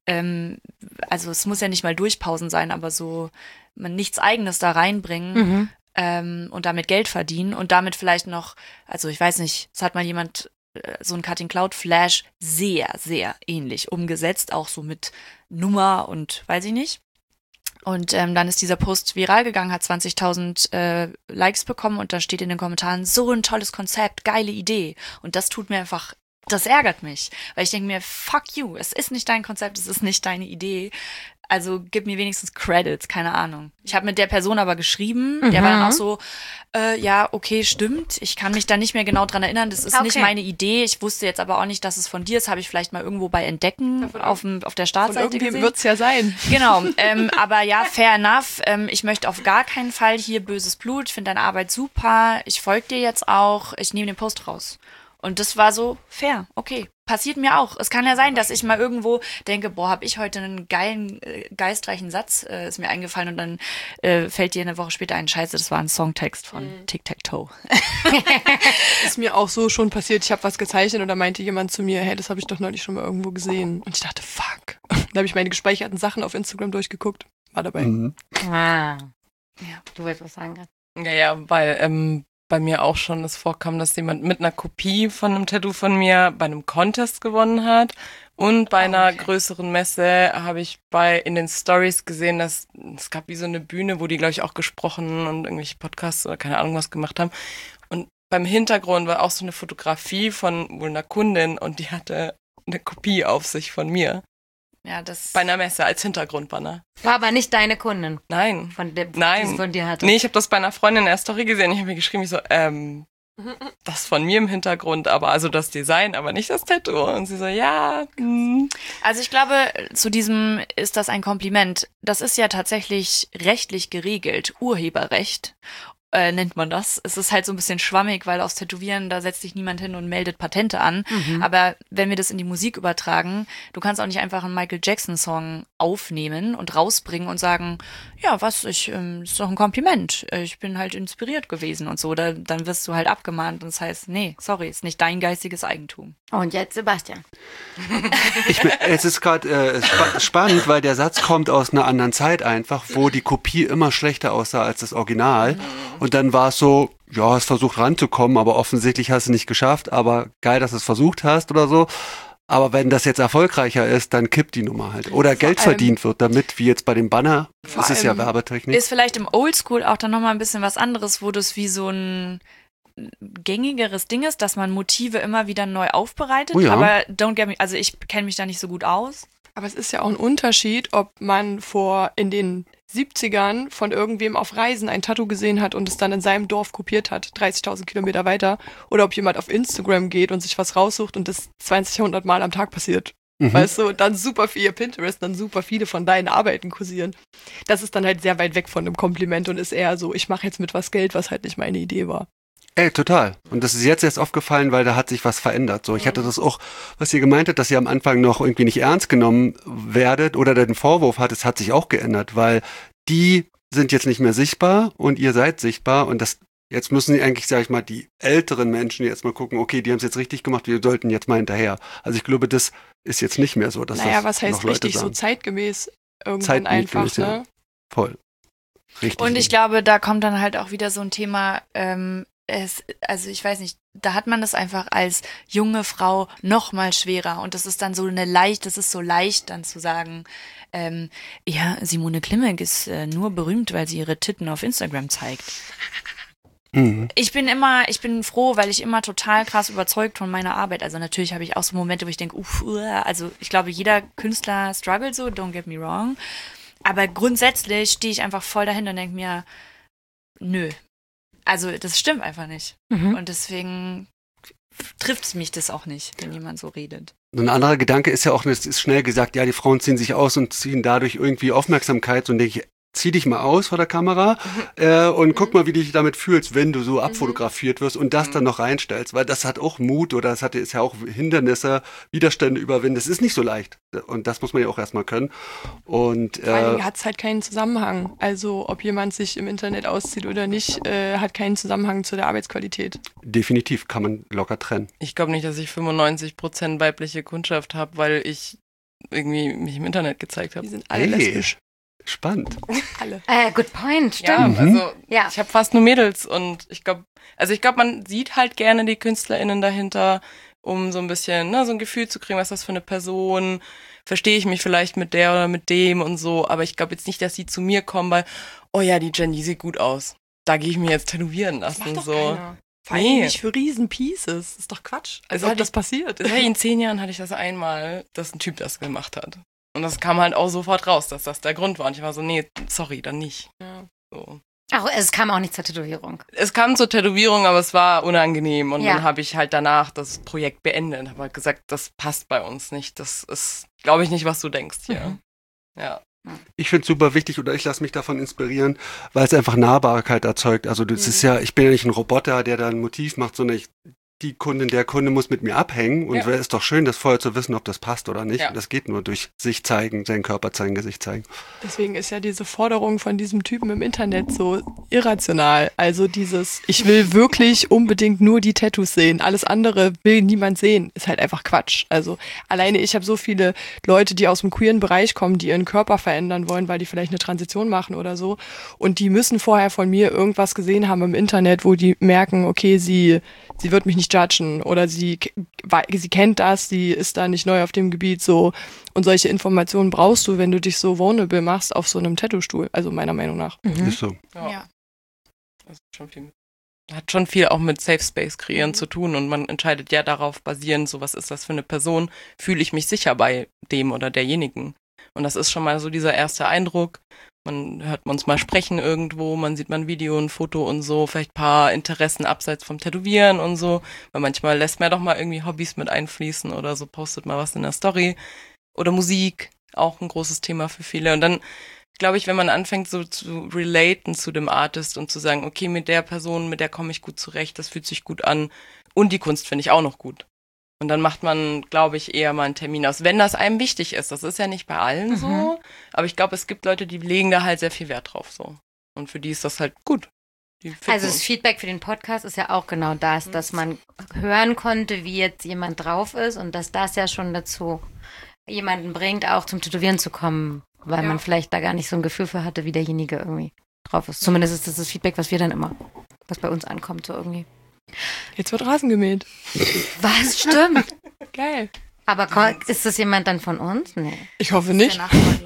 also es muss ja nicht mal Durchpausen sein, aber so man nichts Eigenes da reinbringen und damit Geld verdienen und damit vielleicht noch, also ich weiß nicht, es hat mal jemand so ein Cutting Cloud Flash sehr, sehr ähnlich umgesetzt, auch so mit Nummer und weiß ich nicht. Und dann ist dieser Post viral gegangen, hat 20.000 Likes bekommen, und da steht in den Kommentaren, so ein tolles Konzept, geile Idee. Und das tut mir einfach, das ärgert mich, weil ich denke mir, fuck you, es ist nicht dein Konzept, es ist nicht deine Idee. Also gib mir wenigstens Credits, keine Ahnung. Ich habe mit der Person aber geschrieben, der war dann auch so, ja, okay, stimmt. Ich kann mich da nicht mehr genau dran erinnern, das ist nicht meine Idee. Ich wusste jetzt aber auch nicht, dass es von dir ist, habe ich vielleicht mal irgendwo bei Entdecken auf der Startseite gesehen. Irgendwie wird's ja sein. Genau, aber ja, fair enough. Ich möchte auf gar keinen Fall hier böses Blut, ich finde deine Arbeit super, ich folge dir jetzt auch, ich nehme den Post raus. Und das war so fair, okay. Passiert mir auch. Es kann ja sein, dass ich mal irgendwo denke, boah, habe ich heute einen geilen, geistreichen Satz, ist mir eingefallen, und dann fällt dir eine Woche später ein, Scheiße, das war ein Songtext von Tic-Tac-Toe. Ist mir auch so schon passiert, ich habe was gezeichnet und da meinte jemand zu mir, hey, das habe ich doch neulich schon mal irgendwo gesehen. Und ich dachte, fuck. Da habe ich meine gespeicherten Sachen auf Instagram durchgeguckt. War dabei. Ja, du willst was sagen. Ja, weil bei mir auch schon es vorkam, dass jemand mit einer Kopie von einem Tattoo von mir bei einem Contest gewonnen hat. Und bei einer größeren Messe habe ich in den Stories gesehen, dass es gab wie so eine Bühne, wo die, glaube ich, auch gesprochen und irgendwelche Podcasts oder keine Ahnung was gemacht haben. Und beim Hintergrund war auch so eine Fotografie von wohl einer Kundin, und die hatte eine Kopie auf sich von mir. Ja, das Bei einer Messe als Hintergrundbanner. War aber nicht deine Kundin. Nein. Die es von dir hatte. Nee, ich habe das bei einer Freundin in der Story gesehen. Ich habe mir geschrieben, ich so, das von mir im Hintergrund, aber also das Design, aber nicht das Tattoo. Und sie so, ja. Also ich glaube, zu diesem ist das ein Kompliment. Das ist ja tatsächlich rechtlich geregelt, Urheberrecht. nennt man das. Es ist halt so ein bisschen schwammig, weil aus Tätowieren, da setzt sich niemand hin und meldet Patente an. Aber wenn wir das in die Musik übertragen, du kannst auch nicht einfach einen Michael Jackson-Song aufnehmen und rausbringen und sagen, ja, ist doch ein Kompliment. Ich bin halt inspiriert gewesen und so. Dann wirst du halt abgemahnt und das heißt, nee, sorry, ist nicht dein geistiges Eigentum. Und jetzt Sebastian. Es ist gerade spannend, weil der Satz kommt aus einer anderen Zeit einfach, wo die Kopie immer schlechter aussah als das Original. Und dann war es so, ja, hast versucht ranzukommen, aber offensichtlich hast du nicht geschafft, aber geil, dass du es versucht hast oder so. Aber wenn das jetzt erfolgreicher ist, dann kippt die Nummer halt. Oder Geld verdient wird damit, wie jetzt bei dem Banner. Das ist ja Werbetechnik. Ist vielleicht im Oldschool auch dann nochmal ein bisschen was anderes, wo das wie so ein gängigeres Ding ist, dass man Motive immer wieder neu aufbereitet. Oh ja. Aber don't get me, also ich kenne mich da nicht so gut aus. Aber es ist ja auch ein Unterschied, ob man in den 70ern von irgendwem auf Reisen ein Tattoo gesehen hat und es dann in seinem Dorf kopiert hat, 30.000 Kilometer weiter, oder ob jemand auf Instagram geht und sich was raussucht und das 200 Mal am Tag passiert. Weißt du, dann super viel Pinterest, dann super viele von deinen Arbeiten kursieren. Das ist dann halt sehr weit weg von einem Kompliment und ist eher so, ich mache jetzt mit was Geld, was halt nicht meine Idee war. Ey, total. Und das ist jetzt erst aufgefallen, weil da hat sich was verändert. So, ich hatte das auch, was ihr gemeint habt, dass ihr am Anfang noch irgendwie nicht ernst genommen werdet oder den Vorwurf hattet, hat sich auch geändert, weil die sind jetzt nicht mehr sichtbar und ihr seid sichtbar und jetzt müssen eigentlich, sag ich mal, die älteren Menschen jetzt mal gucken, okay, die haben es jetzt richtig gemacht, wir sollten jetzt mal hinterher. Also ich glaube, das ist jetzt nicht mehr so, dass was heißt noch Leute richtig sagen. So zeitgemäß irgendwann einfach, ne? Ja. Voll. Richtig. Und ich glaube, da kommt dann halt auch wieder so ein Thema, also ich weiß nicht, da hat man das einfach als junge Frau noch mal schwerer und das ist dann so das ist so leicht dann zu sagen, ja, Simone Klimek ist nur berühmt, weil sie ihre Titten auf Instagram zeigt. Ich bin froh, weil ich immer total krass überzeugt von meiner Arbeit, also natürlich habe ich auch so Momente, wo ich denke, also ich glaube, jeder Künstler struggelt so, don't get me wrong, aber grundsätzlich stehe ich einfach voll dahinter und denke mir, nö. Also das stimmt einfach nicht. Und deswegen trifft es mich das auch nicht, wenn jemand so redet. Ein anderer Gedanke ist ja auch, es ist schnell gesagt, ja, die Frauen ziehen sich aus und ziehen dadurch irgendwie Aufmerksamkeit. Und denke ich, zieh dich mal aus vor der Kamera und guck mal, wie du dich damit fühlst, wenn du so abfotografiert wirst und das dann noch reinstellst. Weil das hat auch Mut oder ist ja auch Hindernisse, Widerstände überwinden. Das ist nicht so leicht. Und das muss man ja auch erstmal können. Und vor allen Dingen hat es halt keinen Zusammenhang. Also ob jemand sich im Internet auszieht oder nicht, hat keinen Zusammenhang zu der Arbeitsqualität. Definitiv, kann man locker trennen. Ich glaube nicht, dass ich 95% weibliche Kundschaft habe, weil ich irgendwie mich im Internet gezeigt habe. Die sind alle lesbisch. Spannend. Alle. Good point, stimmt. Ja, also Ja. ich habe fast nur Mädels und ich glaube, man sieht halt gerne die KünstlerInnen dahinter, um so ein bisschen, so ein Gefühl zu kriegen, was ist das für eine Person, verstehe ich mich vielleicht mit der oder mit dem und so, aber ich glaube jetzt nicht, dass sie zu mir kommen, weil, oh ja, die Jenny sieht gut aus. Da gehe ich mir jetzt tätowieren lassen. Macht doch so. keiner. Vor allem nicht für Riesen-Pieces. Das ist doch Quatsch. Also ob das passiert. In 10 Jahren hatte ich das einmal, dass ein Typ das gemacht hat. Und das kam halt auch sofort raus, dass das der Grund war. Und ich war so, nee, sorry, dann nicht. Ja. So. Ach, es kam auch nicht zur Tätowierung. Es kam zur Tätowierung, aber es war unangenehm. Und Ja. dann habe ich halt danach das Projekt beendet und habe halt gesagt, das passt bei uns nicht. Das ist, glaube ich, nicht, was du denkst hier. Ja. Ich finde es super wichtig oder ich lasse mich davon inspirieren, weil es einfach Nahbarkeit erzeugt. Also das ist ja, ich bin ja nicht ein Roboter, der da ein Motiv macht, sondern der Kunde muss mit mir abhängen und wäre es doch schön, das vorher zu wissen, ob das passt oder nicht. Ja. Und das geht nur durch sich zeigen, seinen Körper zeigen, Gesicht zeigen. Deswegen ist ja diese Forderung von diesem Typen im Internet so irrational. Also ich will wirklich unbedingt nur die Tattoos sehen. Alles andere will niemand sehen. Ist halt einfach Quatsch. Also alleine ich habe so viele Leute, die aus dem queeren Bereich kommen, die ihren Körper verändern wollen, weil die vielleicht eine Transition machen oder so. Und die müssen vorher von mir irgendwas gesehen haben im Internet, wo die merken, okay, sie wird mich nicht judgen oder sie kennt das, sie ist da nicht neu auf dem Gebiet so. Und solche Informationen brauchst du, wenn du dich so vulnerable machst auf so einem Tattoo-Stuhl. Also meiner Meinung nach. Ist so. Ja. Das ist schon viel. Hat schon viel auch mit Safe Space kreieren zu tun und man entscheidet ja darauf basierend, so was ist das für eine Person, fühle ich mich sicher bei dem oder derjenigen. Und das ist schon mal so dieser erste Eindruck. Man hört uns mal sprechen irgendwo, man sieht mal ein Video, ein Foto und so, vielleicht ein paar Interessen abseits vom Tätowieren und so, weil manchmal lässt man ja doch mal irgendwie Hobbys mit einfließen oder so, postet mal was in der Story oder Musik, auch ein großes Thema für viele und dann glaube ich, wenn man anfängt so zu relaten zu dem Artist und zu sagen, okay, mit der Person, mit der komme ich gut zurecht, das fühlt sich gut an und die Kunst finde ich auch noch gut. Und dann macht man, glaube ich, eher mal einen Termin aus, wenn das einem wichtig ist. Das ist ja nicht bei allen so, aber ich glaube, es gibt Leute, die legen da halt sehr viel Wert drauf so. Und für die ist das halt gut. Also das Feedback für den Podcast ist ja auch genau das, dass man hören konnte, wie jetzt jemand drauf ist und dass das ja schon dazu jemanden bringt, auch zum Tätowieren zu kommen, weil man vielleicht da gar nicht so ein Gefühl für hatte, wie derjenige irgendwie drauf ist. Zumindest ist das Feedback, was wir dann immer, was bei uns ankommt, so irgendwie. Jetzt wird Rasen gemäht. Was? Stimmt. Geil. Aber ist das jemand dann von uns? Nee. Ich hoffe nicht.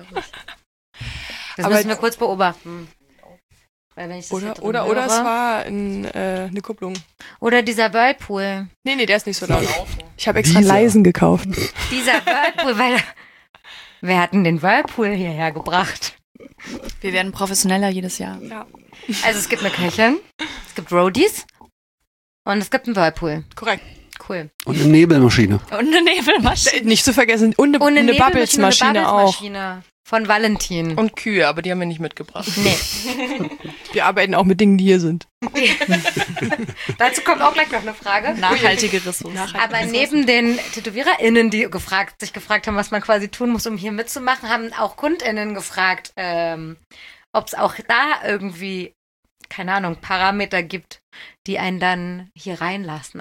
Das Aber müssen wir kurz beobachten. Weil wenn ich das hier drin Oder höre, es war eine Kupplung. oder dieser Whirlpool. Nee, der ist nicht so laut. Ich habe extra einen leisen gekauft. Dieser Whirlpool, weil wer hat denn den Whirlpool hierher gebracht? Wir werden professioneller jedes Jahr. Ja. Also es gibt eine Köchin, es gibt Roadies und es gibt einen Whirlpool. Korrekt. Cool. Und eine Nebelmaschine. Und eine Nebelmaschine. Nicht zu vergessen. Und eine Nebelmaschine, Bubbles-Maschine auch. Von Valentin. Und Kühe, aber die haben wir nicht mitgebracht. Nee. Wir arbeiten auch mit Dingen, die hier sind. Dazu kommt auch gleich noch eine Frage. Nachhaltige Ressourcen. Aber neben den TätowiererInnen, die sich gefragt haben, was man quasi tun muss, um hier mitzumachen, haben auch KundInnen gefragt, ob es auch da irgendwie, keine Ahnung, Parameter gibt, die einen dann hier reinlassen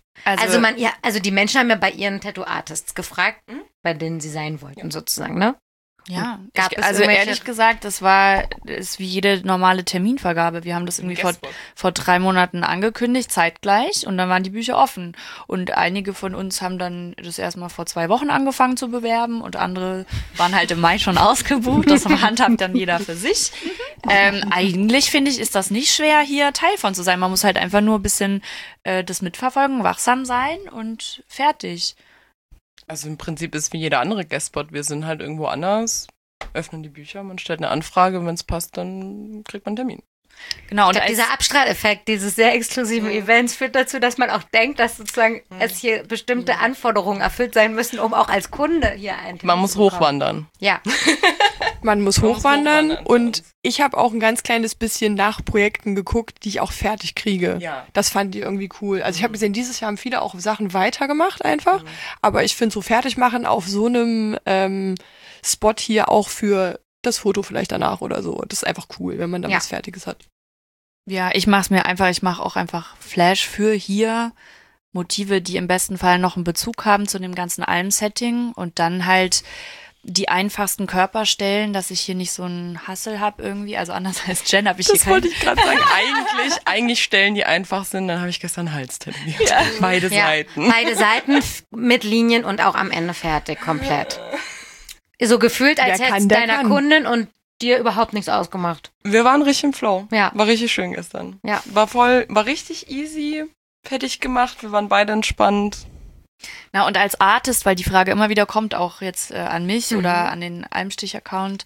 Also die Menschen haben ja bei ihren Tattoo-Artists gefragt, bei denen sie sein wollten, sozusagen, ne? Ja, Gab es also irgendwelche- ehrlich gesagt, das ist wie jede normale Terminvergabe. Wir haben das irgendwie vor 3 Monaten angekündigt, zeitgleich, und dann waren die Bücher offen. Und einige von uns haben dann das erstmal vor 2 Wochen angefangen zu bewerben und andere waren halt im Mai schon ausgebucht. Das handhabt dann jeder für sich. Eigentlich finde ich, ist das nicht schwer, hier Teil von zu sein. Man muss halt einfach nur ein bisschen das mitverfolgen, wachsam sein und fertig. Also im Prinzip ist wie jeder andere Guestspot. Wir sind halt irgendwo anders, öffnen die Bücher, man stellt eine Anfrage, wenn es passt, dann kriegt man einen Termin. Genau, Ich glaube, dieser Abstrahleffekt dieses sehr exklusiven Events führt dazu, dass man auch denkt, dass sozusagen es hier bestimmte Anforderungen erfüllt sein müssen, um auch als Kunde hier einen Man muss hochwandern. Ja. Man muss Man muss hochwandern hochwandern. und ich habe auch ein ganz kleines bisschen nach Projekten geguckt, die ich auch fertig kriege. Ja. Das fand ich irgendwie cool. Also ich habe gesehen, dieses Jahr haben viele auch Sachen weitergemacht einfach, aber ich finde so fertig machen auf so einem Spot hier auch für das Foto vielleicht danach oder so. Das ist einfach cool, wenn man dann Ja. was Fertiges hat. Ja, ich mache auch einfach Flash für hier. Motive, die im besten Fall noch einen Bezug haben zu dem ganzen Alm-Setting und dann halt die einfachsten Körperstellen, dass ich hier nicht so einen Hassel habe irgendwie. Also anders als Jen habe ich Das hier wollte keinen. ich gerade sagen. Eigentlich Stellen, die einfach sind, dann habe ich gestern Hals tätowiert. Beide Ja, Seiten. beide Seiten mit Linien und auch am Ende fertig, komplett. So gefühlt, als Wer kann, hättest der deiner kann. Kundin und dir überhaupt nichts ausgemacht. Wir waren richtig im Flow. Ja. War richtig schön gestern. Ja. War richtig easy, fertig gemacht. Wir waren beide entspannt. Na, und als Artist, weil die Frage immer wieder kommt, auch jetzt an mich oder an den Almstich-Account,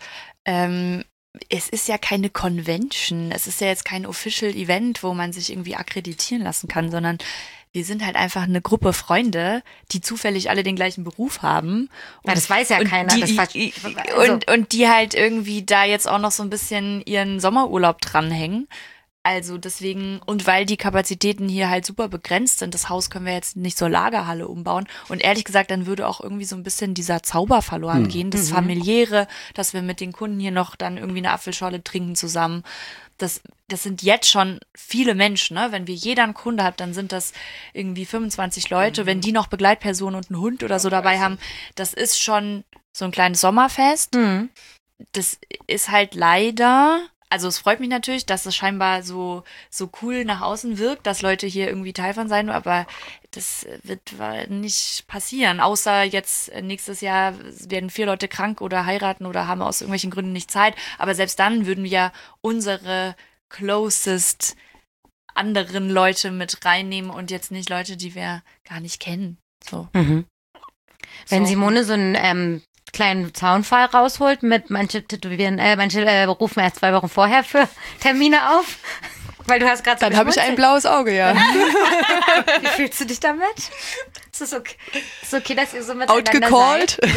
es ist ja keine Convention, es ist ja jetzt kein Official Event, wo man sich irgendwie akkreditieren lassen kann, sondern wir sind halt einfach eine Gruppe Freunde, die zufällig alle den gleichen Beruf haben. Ja, das weiß ja und keiner. Die, das und die halt irgendwie da jetzt auch noch so ein bisschen ihren Sommerurlaub dranhängen. Also deswegen, und weil die Kapazitäten hier halt super begrenzt sind, das Haus können wir jetzt nicht zur Lagerhalle umbauen. Und ehrlich gesagt, dann würde auch irgendwie so ein bisschen dieser Zauber verloren gehen, das Familiäre, dass wir mit den Kunden hier noch dann irgendwie eine Apfelschorle trinken zusammen. Das sind jetzt schon viele Menschen, ne? Wenn wir jeder einen Kunde hat, dann sind das irgendwie 25 Leute. Wenn die noch Begleitpersonen und einen Hund oder so dabei haben, das ist schon so ein kleines Sommerfest. Das ist halt leider, also es freut mich natürlich, dass es scheinbar so cool nach außen wirkt, dass Leute hier irgendwie Teil von sein, aber das wird nicht passieren, außer jetzt nächstes Jahr werden 4 Leute krank oder heiraten oder haben aus irgendwelchen Gründen nicht Zeit, aber selbst dann würden wir unsere closest anderen Leute mit reinnehmen und jetzt nicht Leute, die wir gar nicht kennen. So. Wenn So. Simone so einen kleinen Zaunfall rausholt mit manche rufen erst 2 Wochen vorher für Termine auf, weil du hast gerade so Dann habe ich ein blaues Auge, ja. Wie fühlst du dich damit? Ist es okay? Ist okay, dass ihr so miteinander Outgecallt. seid?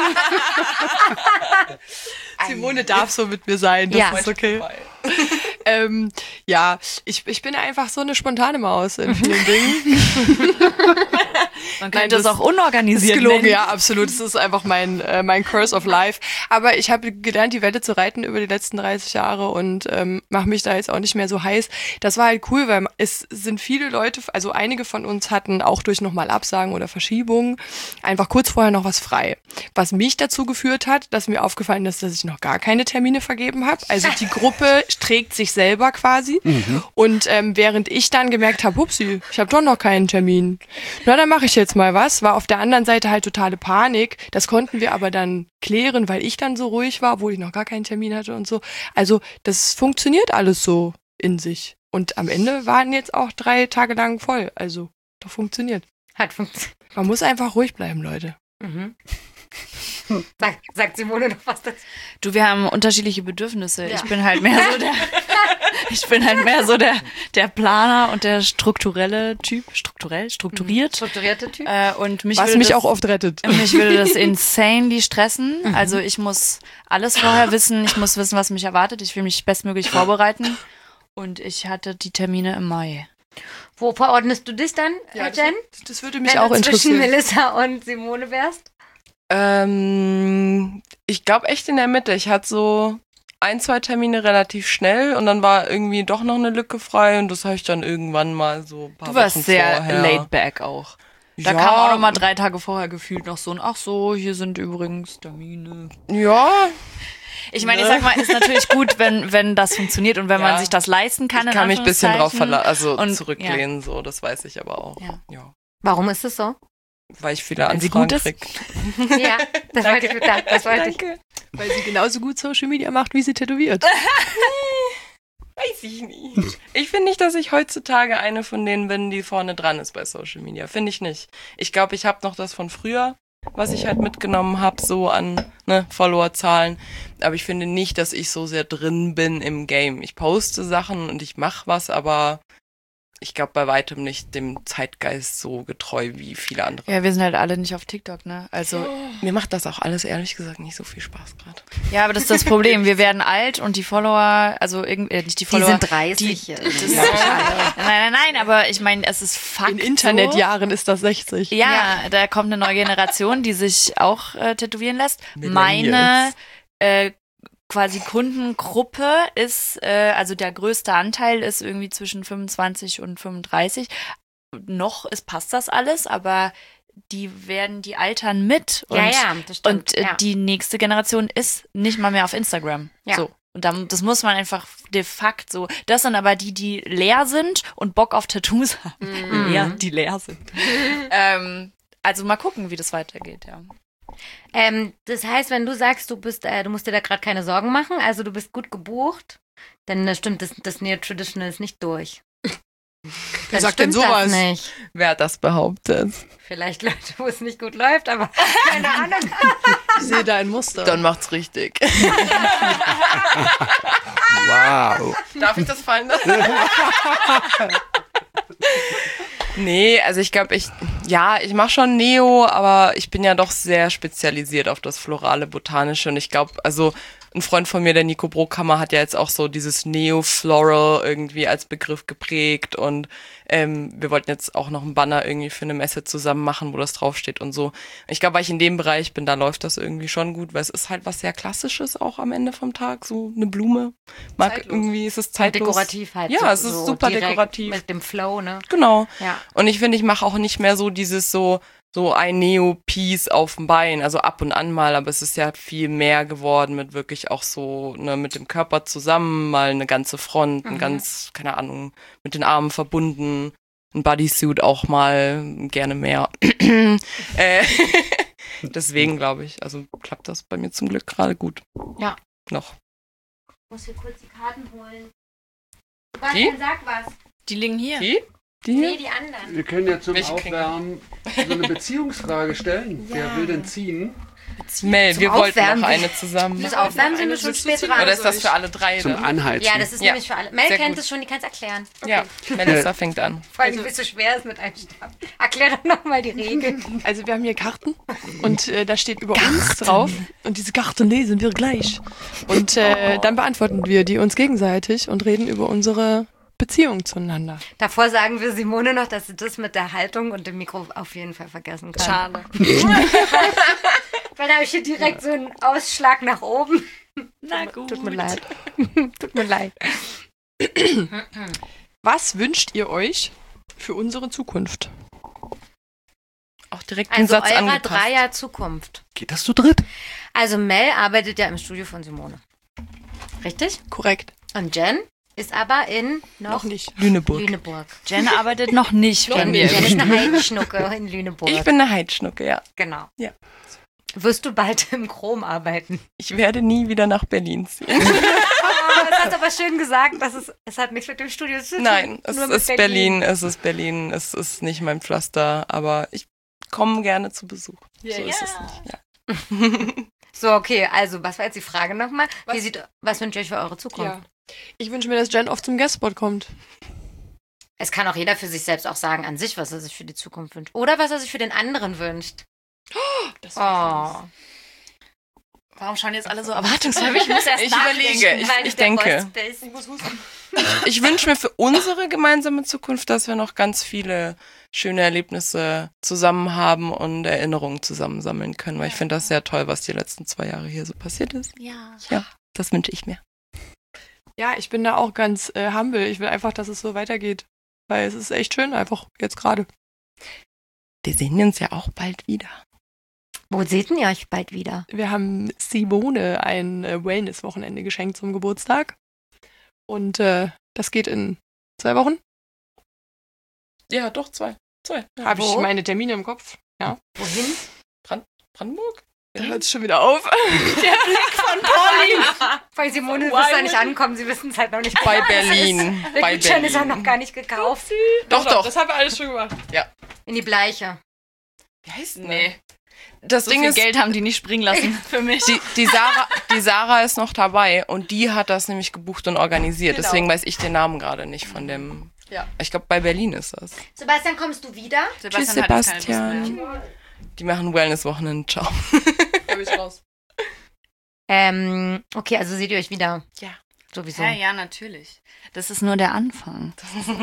Simone darf so mit mir sein, das Ja. ist okay. Ja, ich bin einfach so eine spontane Maus in vielen Dingen. Man könnte es auch unorganisiert ist gelogen, nennen. ja, absolut. Das ist einfach mein Curse of Life. Aber ich habe gelernt, die Welle zu reiten über die letzten 30 Jahre und mache mich da jetzt auch nicht mehr so heiß. Das war halt cool, weil es sind viele Leute, also einige von uns hatten auch durch nochmal Absagen oder Verschiebungen einfach kurz vorher noch was frei. Was mich dazu geführt hat, dass mir aufgefallen ist, dass ich noch gar keine Termine vergeben habe. Also die Gruppe trägt sich selber quasi. Und während ich dann gemerkt habe, hupsi, ich habe doch noch keinen Termin. Na, dann mache ich jetzt mal was. War auf der anderen Seite halt totale Panik. Das konnten wir aber dann klären, weil ich dann so ruhig war, obwohl ich noch gar keinen Termin hatte und so. Also das funktioniert alles so in sich. Und am Ende waren jetzt auch 3 Tage lang voll. Also doch funktioniert. Hat funktioniert. Man muss einfach ruhig bleiben, Leute. Mhm. Sagt Simone noch was dazu? Du, wir haben unterschiedliche Bedürfnisse. Ja. Ich bin halt mehr so der Planer und der strukturelle Typ. Strukturiert. Strukturierte Typ? Und mich Was würde mich das, auch oft rettet. Mich würde das insanely stressen. Also ich muss alles vorher wissen. Ich muss wissen, was mich erwartet. Ich will mich bestmöglich vorbereiten. Und ich hatte die Termine im Mai. Wo verordnest du dich dann, Jen? Das würde mich Wenn auch du zwischen interessieren. Melissa und Simone wärst? Ich glaube echt in der Mitte. Ich hatte so 1, 2 Termine relativ schnell und dann war irgendwie doch noch eine Lücke frei und das habe ich dann irgendwann mal so ein paar Du warst Wochen sehr vorher. laid back auch. Da Ja. kam auch noch mal 3 Tage vorher gefühlt noch so ein, ach so, hier sind übrigens Termine. Ja, Ich meine, ich sag mal, ist natürlich gut, wenn das funktioniert und wenn Ja. man sich das leisten kann. ich in kann mich ein bisschen drauf Anführungszeichen. Und- zurücklehnen, so, das weiß ich aber auch. Ja. Ja. Warum ist es so? Weil ich viele Wenn sie Anfragen gut ist. krieg. Ja, das wollte ich. Das wollte ich. Weil sie genauso gut Social Media macht, wie sie tätowiert. Weiß ich nicht. Ich finde nicht, dass ich heutzutage eine von denen bin, die vorne dran ist bei Social Media. Finde ich nicht. Ich glaube, ich habe noch das von früher, was ich halt mitgenommen habe, so an Followerzahlen. Aber ich finde nicht, dass ich so sehr drin bin im Game. Ich poste Sachen und ich mache was, aber ich glaube bei weitem nicht dem Zeitgeist so getreu wie viele andere. Ja, wir sind halt alle nicht auf TikTok, ne? Also, Mir macht das auch alles ehrlich gesagt nicht so viel Spaß gerade. ja, aber das ist das Problem. Wir werden alt und die Follower, also irgendwie, nicht die Die Follower. sind 30. Nein, aber ich meine, es ist Fakt. In Internetjahren ist das 60. So. Ja, da kommt eine neue Generation, die sich auch tätowieren lässt. Millennials. Meine quasi Kundengruppe ist, also der größte Anteil ist irgendwie zwischen 25 und 35. Passt das alles, aber die altern mit. Und, Ja, das stimmt. und die nächste Generation ist nicht mal mehr auf Instagram. Ja. So. Und das muss man einfach de facto so. Das sind aber die leer sind und Bock auf Tattoos haben. Ja, die leer sind. Also mal gucken, wie das weitergeht, ja. Das heißt, wenn du sagst, du musst dir da gerade keine Sorgen machen, also du bist gut gebucht, dann stimmt das Neo Traditional ist nicht durch. Wer sagt denn stimmt sowas? Das nicht. Wer hat das behauptet? Vielleicht Leute, wo es nicht gut läuft, aber keine Ahnung. Ich sehe da ein Muster. Dann macht's richtig. Wow. Darf ich das fallen lassen? Nee, also ich glaube, ich mache schon Neo, aber ich bin ja doch sehr spezialisiert auf das florale, botanische und ich glaube, also ein Freund von mir, der Nico Brockhammer, hat ja jetzt auch so dieses Neo-Floral irgendwie als Begriff geprägt und wir wollten jetzt auch noch einen Banner irgendwie für eine Messe zusammen machen, wo das draufsteht und so. Ich glaube, weil ich in dem Bereich bin, da läuft das irgendwie schon gut, weil es ist halt was sehr Klassisches auch am Ende vom Tag, so eine Blume. Irgendwie ist es zeitlos. Dekorativ halt. Ja, es ist so super direkt dekorativ. Mit dem Flow, ne? Genau. Ja. Und ich finde, ich mache auch nicht mehr so dieses so ein Neo-Piece auf dem Bein, also ab und an mal, aber es ist ja viel mehr geworden mit wirklich auch so, mit dem Körper zusammen, mal eine ganze Front, ein ganz, keine Ahnung, mit den Armen verbunden, ein Bodysuit auch mal, gerne mehr. Deswegen glaube ich, also klappt das bei mir zum Glück gerade gut. Ja. Noch. Ich muss hier kurz die Karten holen. Die? Sebastian, sag was. Die liegen hier. Die? Die Nee, hier? die anderen. Wir können ja zum Welche kriegen wir? Aufwärmen so eine Beziehungsfrage stellen. Ja. Wer will denn ziehen? Mel, wir wollten Aufwärmen. noch eine zusammen. Das Aufwärmen sind wir schon spät dran. Oder ist das für alle drei? Zum dann? Anheizen. Ja, das ist Ja. nämlich für alle. Mel Sehr kennt gut. es schon, die kann es erklären. Ja, Melissa fängt an. Vor allem, wie es so schwer ist mit einem Stab. Erklär doch nochmal die Regeln. Also wir haben hier Karten und da steht über uns drauf und diese Karten lesen wir gleich. Und dann beantworten wir die uns gegenseitig und reden über unsere Beziehung zueinander. Davor sagen wir Simone noch, dass sie das mit der Haltung und dem Mikro auf jeden Fall vergessen kann. Schade. Weil da habe ich hier direkt so einen Ausschlag nach oben. Na gut. Tut mir leid. Tut mir leid. Was wünscht ihr euch für unsere Zukunft? Auch direkt den Also Satz eurer angepasst. Dreier Zukunft. Geht das zu dritt? Also Mel arbeitet ja im Studio von Simone. Richtig? Korrekt. Und Jen ist aber in Noch nicht. Lüneburg. Lüneburg. Jen arbeitet noch nicht. Noch bei nicht. mir. Jen ist eine Heidenschnucke in Lüneburg. Ich bin eine Heidschnucke, ja. Genau. Ja. Wirst du bald im Chrom arbeiten? Ich werde nie wieder nach Berlin ziehen. Oh, das hast du aber schön gesagt, dass es hat nichts mit dem Studio zu tun. Nein, es nur mit ist Berlin, es ist Berlin, es ist nicht mein Pflaster, aber ich komme gerne zu Besuch. So ist es nicht. Ja. So, okay, also was war jetzt die Frage nochmal? Was wünscht ihr euch für eure Zukunft? Ja. Ich wünsche mir, dass Jen oft zum Guestspot kommt. Es kann auch jeder für sich selbst auch sagen, an sich, was er sich für die Zukunft wünscht. Oder was er sich für den anderen wünscht. Das Oh. Warum schauen jetzt alle so erwartungsvoll? Ich muss erst Ich nachdenken. überlege, weil ich du der denke. Boss bist. Ich muss husten. Ich wünsche mir für unsere gemeinsame Zukunft, dass wir noch ganz viele schöne Erlebnisse zusammen haben und Erinnerungen zusammensammeln können, weil ich finde das sehr toll, was die letzten 2 Jahre hier so passiert ist. Ja. Ja, das wünsche ich mir. Ja, ich bin da auch ganz humble. Ich will einfach, dass es so weitergeht. Weil es ist echt schön einfach jetzt gerade. Wir sehen uns ja auch bald wieder. Wo seht ihr euch bald wieder? Wir haben Simone ein Wellness-Wochenende geschenkt zum Geburtstag. Und das geht in 2 Wochen. Ja, doch, 2. Habe ich Wo? meine Termine im Kopf. Ja. Wohin? Brandenburg? Da hört es schon wieder auf. Weil Simone wird da nicht ankommen, sie wissen es halt noch nicht. Bei Berlin. Der Bei Gutschein ist auch Berlin. noch gar nicht gekauft. Doch, doch. Das haben wir alles schon gemacht. In die Bleiche. Wie heißt denn Nee. Das So Ding viel ist, Geld haben die nicht springen lassen für mich. die Sarah ist noch dabei und die hat das nämlich gebucht und organisiert. Genau. Deswegen weiß ich den Namen gerade nicht von dem. Ja. Ich glaube, bei Berlin ist das. Sebastian, kommst du wieder? Tschüss, hat jetzt keine Lust mehr. Sebastian. Die machen Wellness-Wochenende. Ciao. Da bin ich raus. Okay, also seht ihr euch wieder. Ja. Sowieso. Ja, natürlich. Das ist nur der Anfang.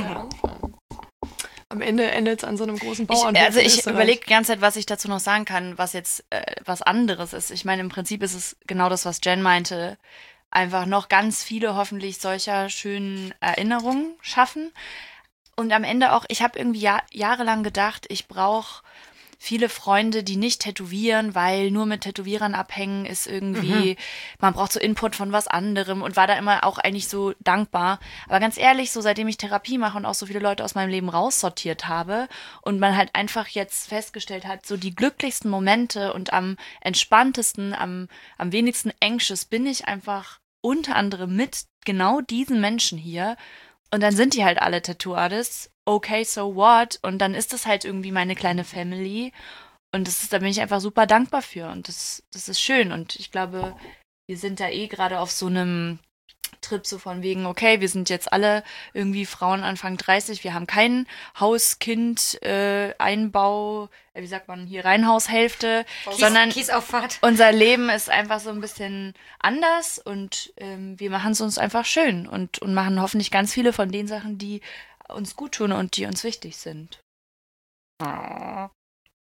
Am Ende endet es an so einem großen Bauernhof. Also in ich Österreich. überlege die ganze Zeit, was ich dazu noch sagen kann, was jetzt was anderes ist. Ich meine, im Prinzip ist es genau das, was Jen meinte. Einfach noch ganz viele hoffentlich solcher schönen Erinnerungen schaffen. Und am Ende auch, ich habe irgendwie jahrelang gedacht, ich brauche viele Freunde, die nicht tätowieren, weil nur mit Tätowierern abhängen ist irgendwie, man braucht so Input von was anderem und war da immer auch eigentlich so dankbar. Aber ganz ehrlich, so seitdem ich Therapie mache und auch so viele Leute aus meinem Leben raussortiert habe und man halt einfach jetzt festgestellt hat, so die glücklichsten Momente und am entspanntesten, am wenigsten anxious bin ich einfach unter anderem mit genau diesen Menschen hier. Und dann sind die halt alle Tattoo-Artists. Okay, so what? Und dann ist das halt irgendwie meine kleine Family. Und da bin ich einfach super dankbar für. Und das ist schön. Und ich glaube, wir sind da gerade auf so einem Trip so von wegen, okay, wir sind jetzt alle irgendwie Frauen Anfang 30, wir haben kein Haus, Kind, Einbau, wie sagt man hier, Reihenhaushälfte, sondern Kiesauffahrt. unser Leben ist einfach so ein bisschen anders und wir machen es uns einfach schön und machen hoffentlich ganz viele von den Sachen, die uns gut tun und die uns wichtig sind. Ja.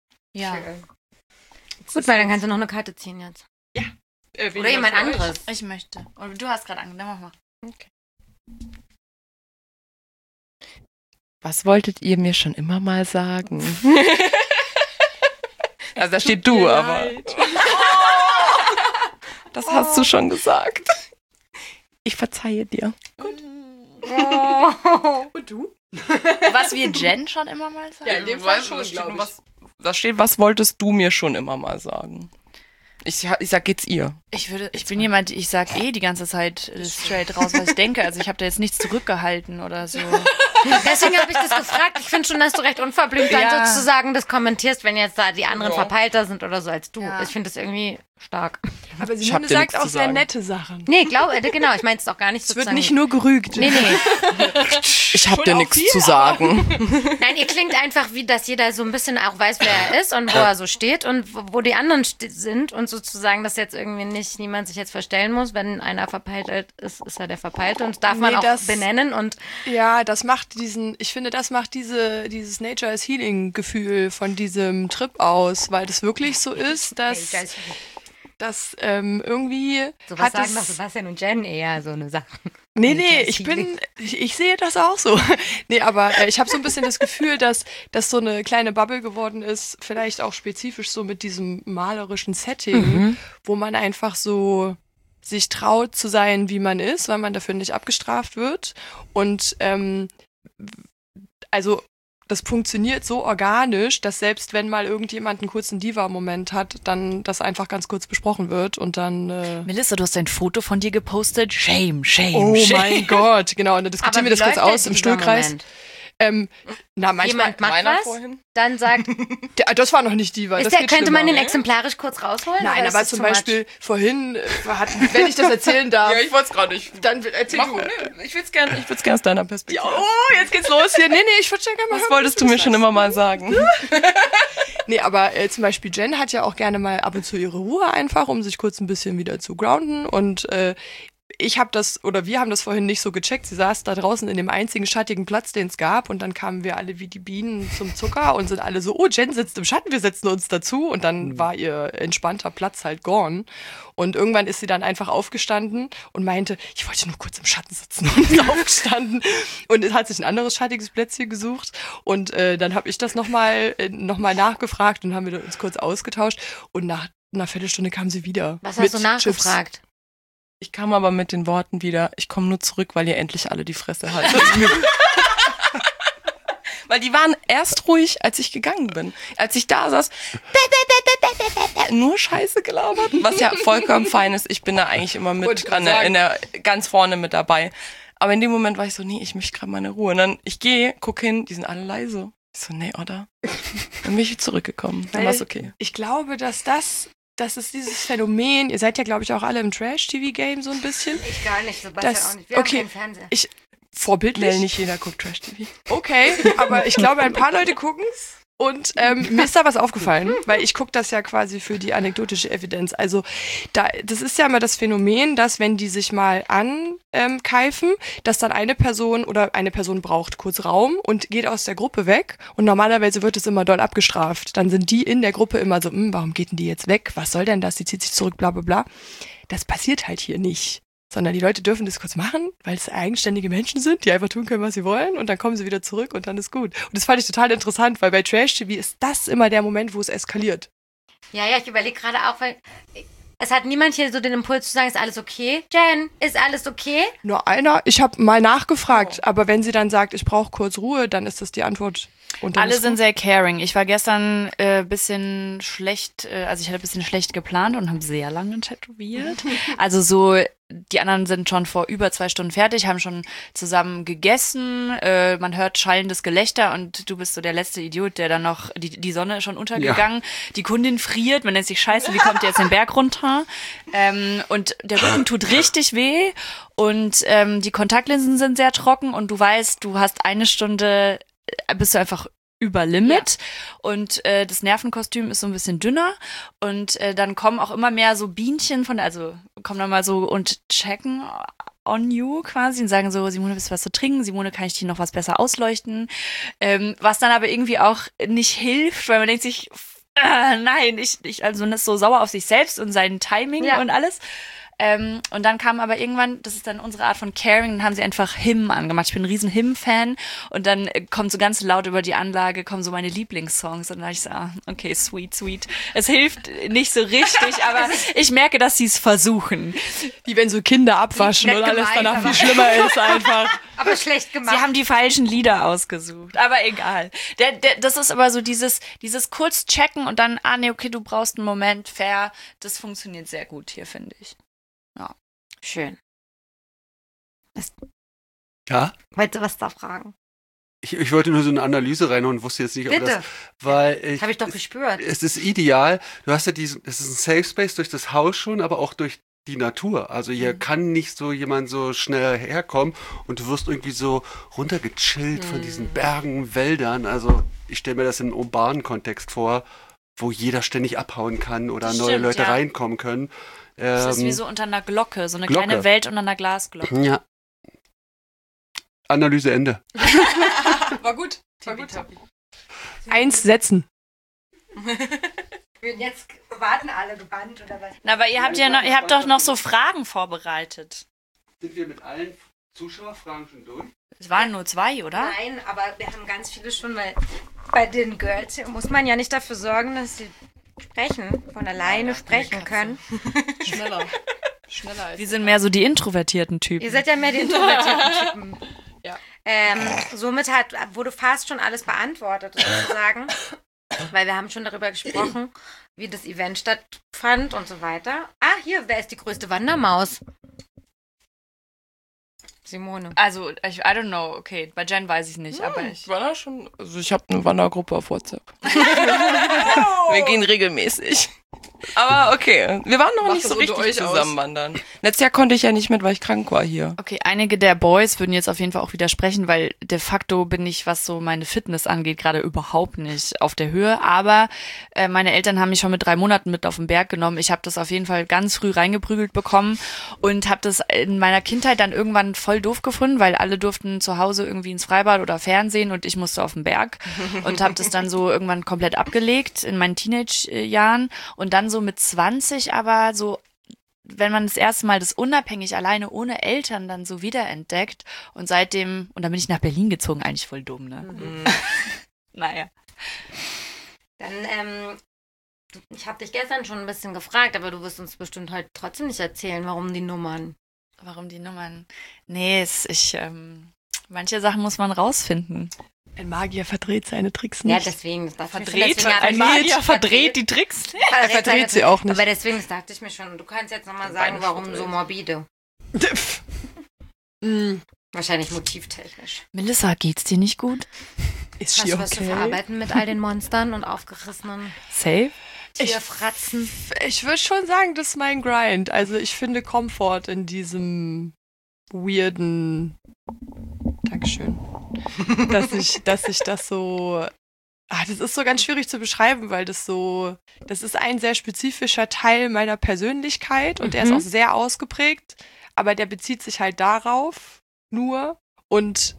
Gut, weil dann kannst du noch eine Karte ziehen jetzt. Oder jemand anderes. Ich möchte. Und du hast gerade angefangen, mach mal. Was wolltet ihr mir schon immer mal sagen? Also da steht du, aber. Das hast du schon gesagt. Ich verzeihe dir. Und du? Was wir Jen schon immer mal sagen? Ja, in dem Fall schon, glaube ich. Da steht, was wolltest du mir schon immer mal sagen? Ich sag, geht's ihr? Ich bin jemand, ich sag die ganze Zeit straight raus, was ich denke. Also ich habe da jetzt nichts zurückgehalten oder so. Deswegen habe ich das gefragt. Ich finde schon, dass du recht unverblümt dann sozusagen das kommentierst, wenn jetzt da die anderen verpeilter sind oder so als du. Ja. Ich finde das irgendwie stark. Aber Simone sagt auch sehr nette Sachen. Nee, genau. Ich meine es auch gar nicht so. Es wird nicht nur gerügt. Nee. Ich habe dir nichts zu sagen. Nein, ihr klingt einfach wie, dass jeder so ein bisschen auch weiß, wer er ist und wo er so steht und wo die anderen sind und sozusagen, dass jetzt irgendwie nicht niemand sich jetzt verstellen muss. Wenn einer verpeilt ist, ist er der Verpeilte und das darf man auch benennen. Und ja, das macht dieses Nature is Healing Gefühl von diesem Trip aus, weil das wirklich so ist, dass irgendwie so was sagen doch Sebastian und Jen eher so eine Sache. Nee, ich sehe das auch so. Nee, aber ich habe so ein bisschen das Gefühl, dass das so eine kleine Bubble geworden ist, vielleicht auch spezifisch so mit diesem malerischen Setting, wo man einfach so sich traut zu sein, wie man ist, weil man dafür nicht abgestraft wird. Und also das funktioniert so organisch, dass selbst wenn mal irgendjemand einen kurzen Diva-Moment hat, dann das einfach ganz kurz besprochen wird und dann... Melissa, du hast ein Foto von dir gepostet. Shame. Oh mein Gott, genau. Und dann diskutieren wir das kurz aus im Stuhlkreis. Jemand macht was, vorhin? Dann sagt... das war noch nicht Diva. Könnte man den exemplarisch kurz rausholen? Nein, aber zum Beispiel vorhin, wenn ich das erzählen darf... Ja, ich wollte es gerade nicht. Dann erzähl du. Ich würde es gerne aus deiner Perspektive. Ja, jetzt geht's los hier. Nee, ich würde gerne mal Was wolltest du mir schon immer mal sagen? Nee, aber zum Beispiel Jen hat ja auch gerne mal ab und zu ihre Ruhe einfach, um sich kurz ein bisschen wieder zu grounden und wir haben das vorhin nicht so gecheckt. Sie saß da draußen in dem einzigen schattigen Platz, den es gab. Und dann kamen wir alle wie die Bienen zum Zucker und sind alle so, oh, Jen sitzt im Schatten, wir setzen uns dazu. Und dann war ihr entspannter Platz halt gone. Und irgendwann ist sie dann einfach aufgestanden und meinte, ich wollte nur kurz im Schatten sitzen und ist aufgestanden. Und es hat sich ein anderes schattiges Plätzchen gesucht. Und dann habe ich das nochmal nachgefragt und haben wir uns kurz ausgetauscht. Und nach einer Viertelstunde kam sie wieder. Was hast du nachgefragt? Chips. Ich kam aber mit den Worten wieder, ich komme nur zurück, weil ihr endlich alle die Fresse haltet. Weil die waren erst ruhig, als ich gegangen bin. Als ich da saß, nur Scheiße gelabert, was ja vollkommen fein ist. Ich bin da eigentlich immer ganz vorne mit dabei. Aber in dem Moment war ich so, nee, ich möchte gerade meine Ruhe. Und dann, ich guck hin, die sind alle leise. Ich so, nee, oder? Dann bin ich zurückgekommen. Dann war's okay. Ich glaube, dass das ist dieses Phänomen, ihr seid ja, glaube ich, auch alle im Trash-TV-Game so ein bisschen. Ich gar nicht, Sebastian auch nicht. Wir haben keinen Fernseher. Vorbildlich? Nicht jeder guckt Trash-TV. Okay, aber ich glaube, ein paar Leute gucken's. Und mir ist da was aufgefallen, weil ich gucke das ja quasi für die anekdotische Evidenz. Also das ist ja immer das Phänomen, dass wenn die sich mal ankeifen, dass dann eine Person braucht kurz Raum und geht aus der Gruppe weg. Und normalerweise wird es immer doll abgestraft. Dann sind die in der Gruppe immer so, warum geht denn die jetzt weg? Was soll denn das? Die zieht sich zurück, bla bla bla. Das passiert halt hier nicht. Sondern die Leute dürfen das kurz machen, weil es eigenständige Menschen sind, die einfach tun können, was sie wollen und dann kommen sie wieder zurück und dann ist gut. Und das fand ich total interessant, weil bei Trash-TV ist das immer der Moment, wo es eskaliert. Ja, ich überlege gerade auch, weil es hat niemand hier so den Impuls zu sagen, ist alles okay? Jen, ist alles okay? Nur einer. Ich habe mal nachgefragt, aber wenn sie dann sagt, ich brauche kurz Ruhe, dann ist das die Antwort. Und alle sind sehr caring. Ich war gestern bisschen schlecht, also ich hatte ein bisschen schlecht geplant und habe sehr lange tätowiert. Also so, die anderen sind schon vor über 2 Stunden fertig, haben schon zusammen gegessen, man hört schallendes Gelächter und du bist so der letzte Idiot, der dann noch, die Sonne ist schon untergegangen, die Kundin friert, man nennt sich scheiße, wie kommt die jetzt den Berg runter? Und der Rücken tut richtig weh und die Kontaktlinsen sind sehr trocken und du weißt, du hast 1 Stunde, bist du einfach über Limit und das Nervenkostüm ist so ein bisschen dünner und dann kommen auch immer mehr so Bienchen kommen dann mal so und checken on you quasi und sagen so, Simone, willst du was zu trinken? Simone, kann ich dir noch was besser ausleuchten? Was dann aber irgendwie auch nicht hilft, weil man denkt sich, nein, also man ist so sauer auf sich selbst und sein Timing und alles. Und dann kam aber irgendwann, das ist dann unsere Art von Caring, dann haben sie einfach Hymn angemacht. Ich bin ein riesen Hymn-Fan und dann kommt so ganz laut über die Anlage, kommen so meine Lieblingssongs und dann dachte ich so, okay, sweet. Es hilft nicht so richtig, aber ich merke, dass sie es versuchen. Wie wenn so Kinder abwaschen und alles danach viel schlimmer ist einfach. Aber schlecht gemacht. Sie haben die falschen Lieder ausgesucht, aber egal. Das ist aber so dieses kurz checken und dann, nee, okay, du brauchst einen Moment, fair, das funktioniert sehr gut hier, finde ich. Ja. Schön. Ja? Wolltest du was da fragen? Ich wollte nur so eine Analyse reinhauen und wusste jetzt nicht, ob Bitte. das, weil Das habe ich doch gespürt. es ist ideal. Du hast ja es ist ein Safe Space durch das Haus schon, aber auch durch die Natur. Also hier kann nicht so jemand so schnell herkommen und du wirst irgendwie so runtergechillt von diesen Bergen, Wäldern. Also ich stelle mir das in einem urbanen Kontext vor, wo jeder ständig abhauen kann oder Das neue stimmt, Leute ja. reinkommen können. Das ist wie so unter einer Glocke, so eine Glocke. kleine Welt unter einer Glasglocke. Ja. Analyse Ende. War gut. Eins setzen. Jetzt warten alle gebannt oder was? Na, aber ihr habt doch noch so Fragen vorbereitet. Sind wir mit allen Zuschauerfragen schon durch? Es waren nur 2, oder? Nein, aber wir haben ganz viele schon, weil bei den Girls hier muss man ja nicht dafür sorgen, dass sie sprechen, von alleine sprechen können. Schneller. Schneller als Wir sind mehr so die introvertierten Typen. Ihr seid ja mehr die introvertierten Typen. Ja. Somit wurde fast schon alles beantwortet, sozusagen. Weil wir haben schon darüber gesprochen, wie das Event stattfand und so weiter. Ah, hier, wer ist die größte Wandermaus? Simone. Also, I don't know, okay, bei Jen weiß ich nicht, aber ich... Ich war da schon. Also ich habe eine Wandergruppe auf WhatsApp. Wir gehen regelmäßig. Aber okay, wir waren noch Macht nicht das so unter richtig euch aus? zusammen wandern. Letztes Jahr konnte ich ja nicht mit, weil ich krank war hier. Okay, einige der Boys würden jetzt auf jeden Fall auch widersprechen, weil de facto bin ich, was so meine Fitness angeht, gerade überhaupt nicht auf der Höhe. Aber meine Eltern haben mich schon mit 3 Monaten mit auf den Berg genommen. Ich habe das auf jeden Fall ganz früh reingeprügelt bekommen und habe das in meiner Kindheit dann irgendwann voll doof gefunden, weil alle durften zu Hause irgendwie ins Freibad oder Fernsehen und ich musste auf den Berg und habe das dann so irgendwann komplett abgelegt in meinen Teenage-Jahren und dann so mit 20 aber so, wenn man das erste Mal das unabhängig alleine ohne Eltern dann so wiederentdeckt und seitdem, und dann bin ich nach Berlin gezogen, eigentlich voll dumm, ne? Naja. Dann, ich habe dich gestern schon ein bisschen gefragt, aber du wirst uns bestimmt heute trotzdem nicht erzählen, warum die Nummern. Warum die Nummern? Nee, manche Sachen muss man rausfinden. Ein Magier verdreht seine Tricks Ja, nicht. deswegen. Das dachte ich mir Verdreht? schon, deswegen Ein habe ich- Magier verdreht die Tricks? Er verdreht sie auch nicht. Aber deswegen, das dachte ich mir schon. Du kannst jetzt nochmal sagen, Beine warum verdreht. so morbide. Mm, Wahrscheinlich motivtechnisch. Melissa, geht's dir nicht gut? Ist Hast schier du was zu okay. verarbeiten mit all den Monstern und aufgerissenen Safe? Tierfratzen? Ich würde schon sagen, das ist mein Grind. Also ich finde Komfort in diesem weirden Dankeschön. dass ich das so. Das ist so ganz schwierig zu beschreiben, weil das ist ein sehr spezifischer Teil meiner Persönlichkeit und der ist auch sehr ausgeprägt, aber der bezieht sich halt darauf nur und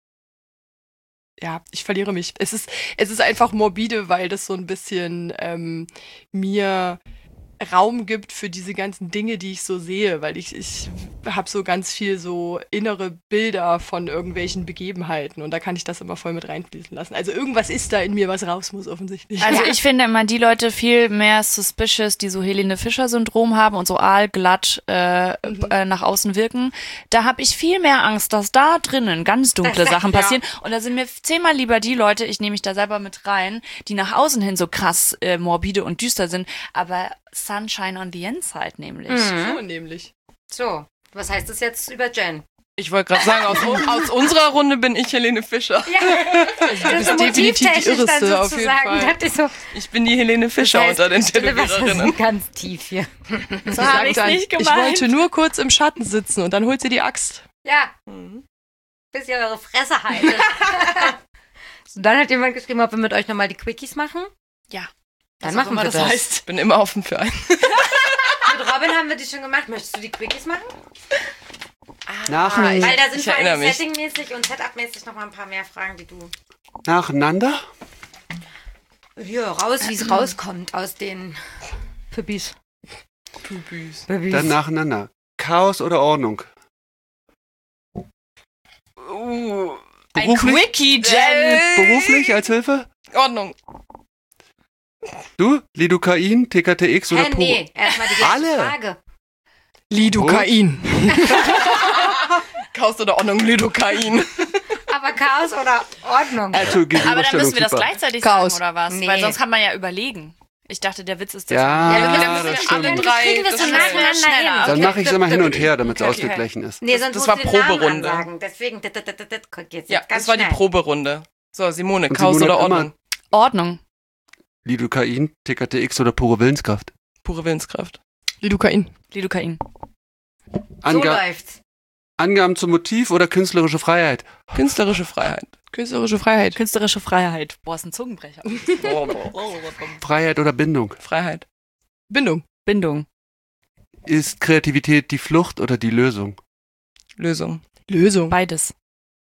ja, ich verliere mich. Es ist einfach morbide, weil das so ein bisschen mir Raum gibt für diese ganzen Dinge, die ich so sehe, weil ich habe so ganz viel so innere Bilder von irgendwelchen Begebenheiten und da kann ich das immer voll mit reinfließen lassen. Also irgendwas ist da in mir, was raus muss offensichtlich. Also ich finde immer die Leute viel mehr suspicious, die so Helene Fischer-Syndrom haben und so aalglatt nach außen wirken. Da habe ich viel mehr Angst, dass da drinnen ganz dunkle Sachen passieren. Und da sind mir 10-mal lieber die Leute, ich nehme mich da selber mit rein, die nach außen hin so krass morbide und düster sind, aber Sunshine on the inside nämlich. So nämlich. So, was heißt das jetzt über Jen? Ich wollte gerade sagen, aus unserer Runde bin ich Helene Fischer. Das bist definitiv die Irreste, auf jeden Fall. Dachte ich so, Ich bin die Helene Fischer unter den Tätowiererinnen. ganz tief hier. So habe ich Dann, nicht ich gemeint. wollte nur kurz im Schatten sitzen und dann holt sie die Axt. Ja, bis ihr eure Fresse haltet. So, dann hat jemand geschrieben, ob wir mit euch nochmal die Quickies machen. Ja. Dann Was auch machen immer wir das das. heißt. Bin immer offen für einen. Mit Robin haben wir die schon gemacht. Möchtest du die Quickies machen? Nacheinander. Weil da sind Ich vor erinnere allem mich. settingmäßig und setupmäßig nochmal ein paar mehr Fragen, die du Nacheinander? hier raus, wie es rauskommt aus den Püppis. Dann nacheinander. Chaos oder Ordnung? Ein Beruflich? Quickie, Jen. Beruflich als Hilfe? Ordnung. Du? Lidocain, TKTX oder Puro? Nee, erstmal die erste Alle. Frage. Lidocain. Chaos oder Ordnung, Lidocain. Aber Chaos oder Ordnung? Also Aber dann müssen wir das Gegenüberstellung, super. gleichzeitig Chaos. sagen, oder was? Nee. Weil sonst kann man ja überlegen. Ich dachte, der Witz ist das. Ja, Ja, das das stimmt. kriegen wir so nacheinander schneller. hin. Dann mache ich es immer hin und her, damit es Okay. ausgeglichen ist. Nee, sonst Das musst war du den Namen Proberunde. ansagen. Deswegen, geht's Ja, jetzt ganz das war die schnell. Proberunde. So, Simone, Und Chaos Simone oder hat immer- Ordnung? Ordnung. Lidocain, TKTX oder pure Willenskraft? Pure Willenskraft. Lidocain. Lidocain. So Anga läuft's. Angaben zum Motiv oder künstlerische Freiheit? Künstlerische Freiheit. Künstlerische Freiheit. Künstlerische Freiheit. Boah, ist ein Zungenbrecher. Freiheit oder Bindung? Freiheit. Bindung. Bindung. Ist Kreativität die Flucht oder die Lösung? Lösung. Lösung. Beides.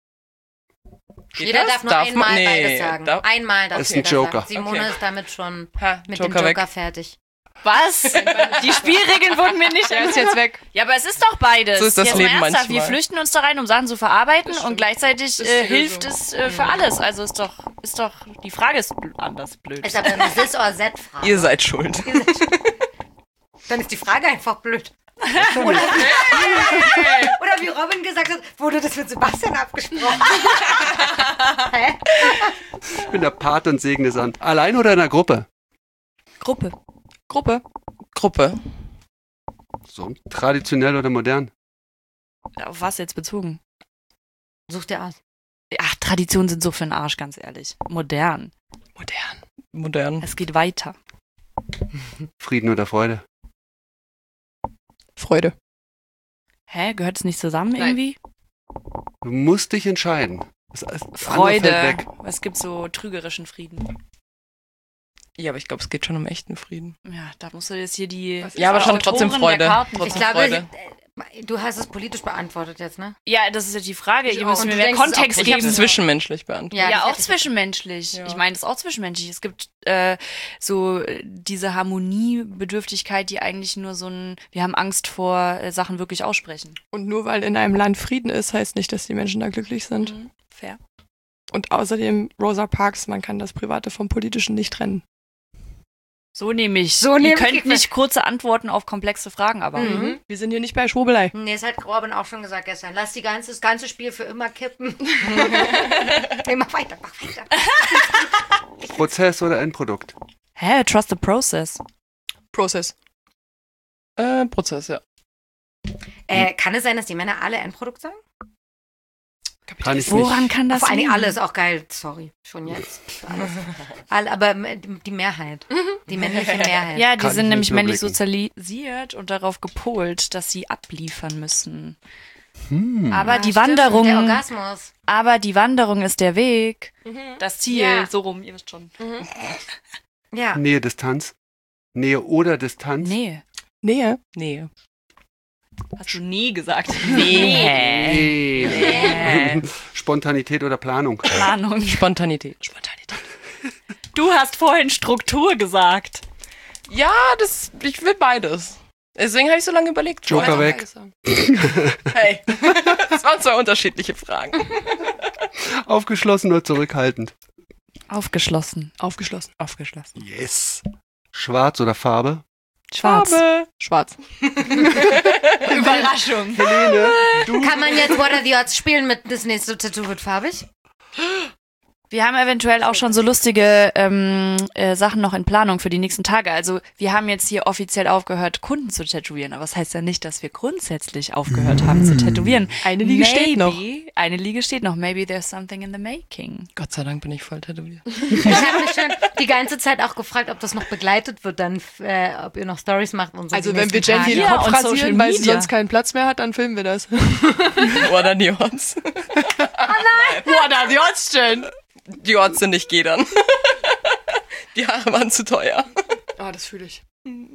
Geht Jeder das? darf nur einmal nee, beides sagen. Einmal darf Ist ein jeder Joker. sagen. Simone Okay. ist damit schon Ha, mit Joker dem Joker weg. fertig. Was? Die Spielregeln wurden mir nicht Der ist jetzt weg. Ja, aber es ist doch beides. So ist das Jetzt Leben mal ernsthaft, manchmal. Wir flüchten uns da rein, um Sachen zu verarbeiten Das und stimmt. gleichzeitig Das ist die hilft Lösung. es für alles. Also ist doch, die Frage ist anders blöd. Ist aber eine Sis- oder Z-Frage. Ihr seid schuld. Dann ist die Frage einfach blöd. Oder wie Robin gesagt hat, wurde das mit Sebastian abgesprochen? Hä? Ich bin der Part und segne es an. Allein oder in einer Gruppe? Gruppe. Gruppe. Gruppe. So, traditionell oder modern? Auf was jetzt bezogen? Such dir aus. Ach, Traditionen sind so für den Arsch, ganz ehrlich. Modern. Modern. Modern. Es geht weiter. Frieden oder Freude? Freude. Hä? Gehört es nicht zusammen Nein. irgendwie? Du musst dich entscheiden. Das andere fällt Freude. weg. Es gibt so trügerischen Frieden. Ja, aber ich glaube, es geht schon um echten Frieden. Ja, da musst du jetzt hier die. Was ist Ja, aber schon Autoren trotzdem der Freude. Karten- Ich Trotzdem glaube, Freude. du hast es politisch beantwortet jetzt, ne? Ja, das ist ja die Frage. Ihr auch. müsst Und mir du mehr denkst, es ist Kontext auch Ich habe geben. es zwischenmenschlich beantwortet. Ja, das auch hätte ich- zwischenmenschlich. Ja. Ich meine, das ist auch zwischenmenschlich. Es gibt diese Harmoniebedürftigkeit, die eigentlich nur so ein, wir haben Angst vor Sachen wirklich aussprechen. Und nur weil in einem Land Frieden ist, heißt nicht, dass die Menschen da glücklich sind. Fair. Und außerdem, Rosa Parks, man kann das Private vom Politischen nicht trennen. So nämlich. So Ihr nämlich. könnt nicht kurze Antworten auf komplexe Fragen erwarten. Mhm. Wir sind hier nicht bei Schwurbelei. Nee, das hat Robin auch schon gesagt gestern. Lass das ganze Spiel für immer kippen. Nee, mach weiter, mach weiter. Prozess oder Endprodukt? Hä? Trust the process. Process. Prozess, ja. Kann es sein, dass die Männer alle Endprodukt sagen? Kann ich Woran nicht. kann das Vor allen Dingen liegen? alles, auch geil. Sorry, schon jetzt. Alles. Aber die Mehrheit. Die männliche Mehrheit. Ja, die Kann sind ich nämlich nicht männlich überblicken. sozialisiert und darauf gepolt, dass sie abliefern müssen. Hm. Aber Ja, die stimmt, Wanderung, Der Orgasmus. aber die Wanderung ist der Weg, Mhm. das Ziel, Ja. so rum, ihr wisst schon. Ja. Nähe, Distanz? Nähe oder Distanz? Nee, Nähe. Nee. hast du nie gesagt. Nee. Nee. Spontanität oder Planung? Planung. Spontanität. Du hast vorhin Struktur gesagt. Ja, ich will beides. Deswegen habe ich so lange überlegt. Joker weg. Hey, das waren zwei unterschiedliche Fragen. Aufgeschlossen oder zurückhaltend? Aufgeschlossen. Aufgeschlossen. Aufgeschlossen. Yes. Schwarz oder Farbe? Schwarz. Schwarz. Überraschung. Helene, du? Kann man jetzt What Are the Odds spielen mit das nächste Tattoo wird farbig? Wir haben eventuell auch schon so lustige Sachen noch in Planung für die nächsten Tage. Also wir haben jetzt hier offiziell aufgehört, Kunden zu tätowieren. Aber das heißt ja nicht, dass wir grundsätzlich aufgehört haben zu tätowieren. Eine Liege steht noch. Eine Liege steht noch. Maybe there's something in the making. Gott sei Dank bin ich voll tätowiert. Ich habe mich schon die ganze Zeit auch gefragt, ob das noch begleitet wird, dann ob ihr noch Stories macht und so. Also die wenn wir nächsten Jenny den Tage. Ja, Kopf und Social rasieren, weil sie Media. sonst keinen Platz mehr hat, dann filmen wir das. Oder die Orts. Boah, da die Ortsstellen. Die Orts sind nicht Gedern. Die Haare waren zu teuer. Ah, das fühle ich.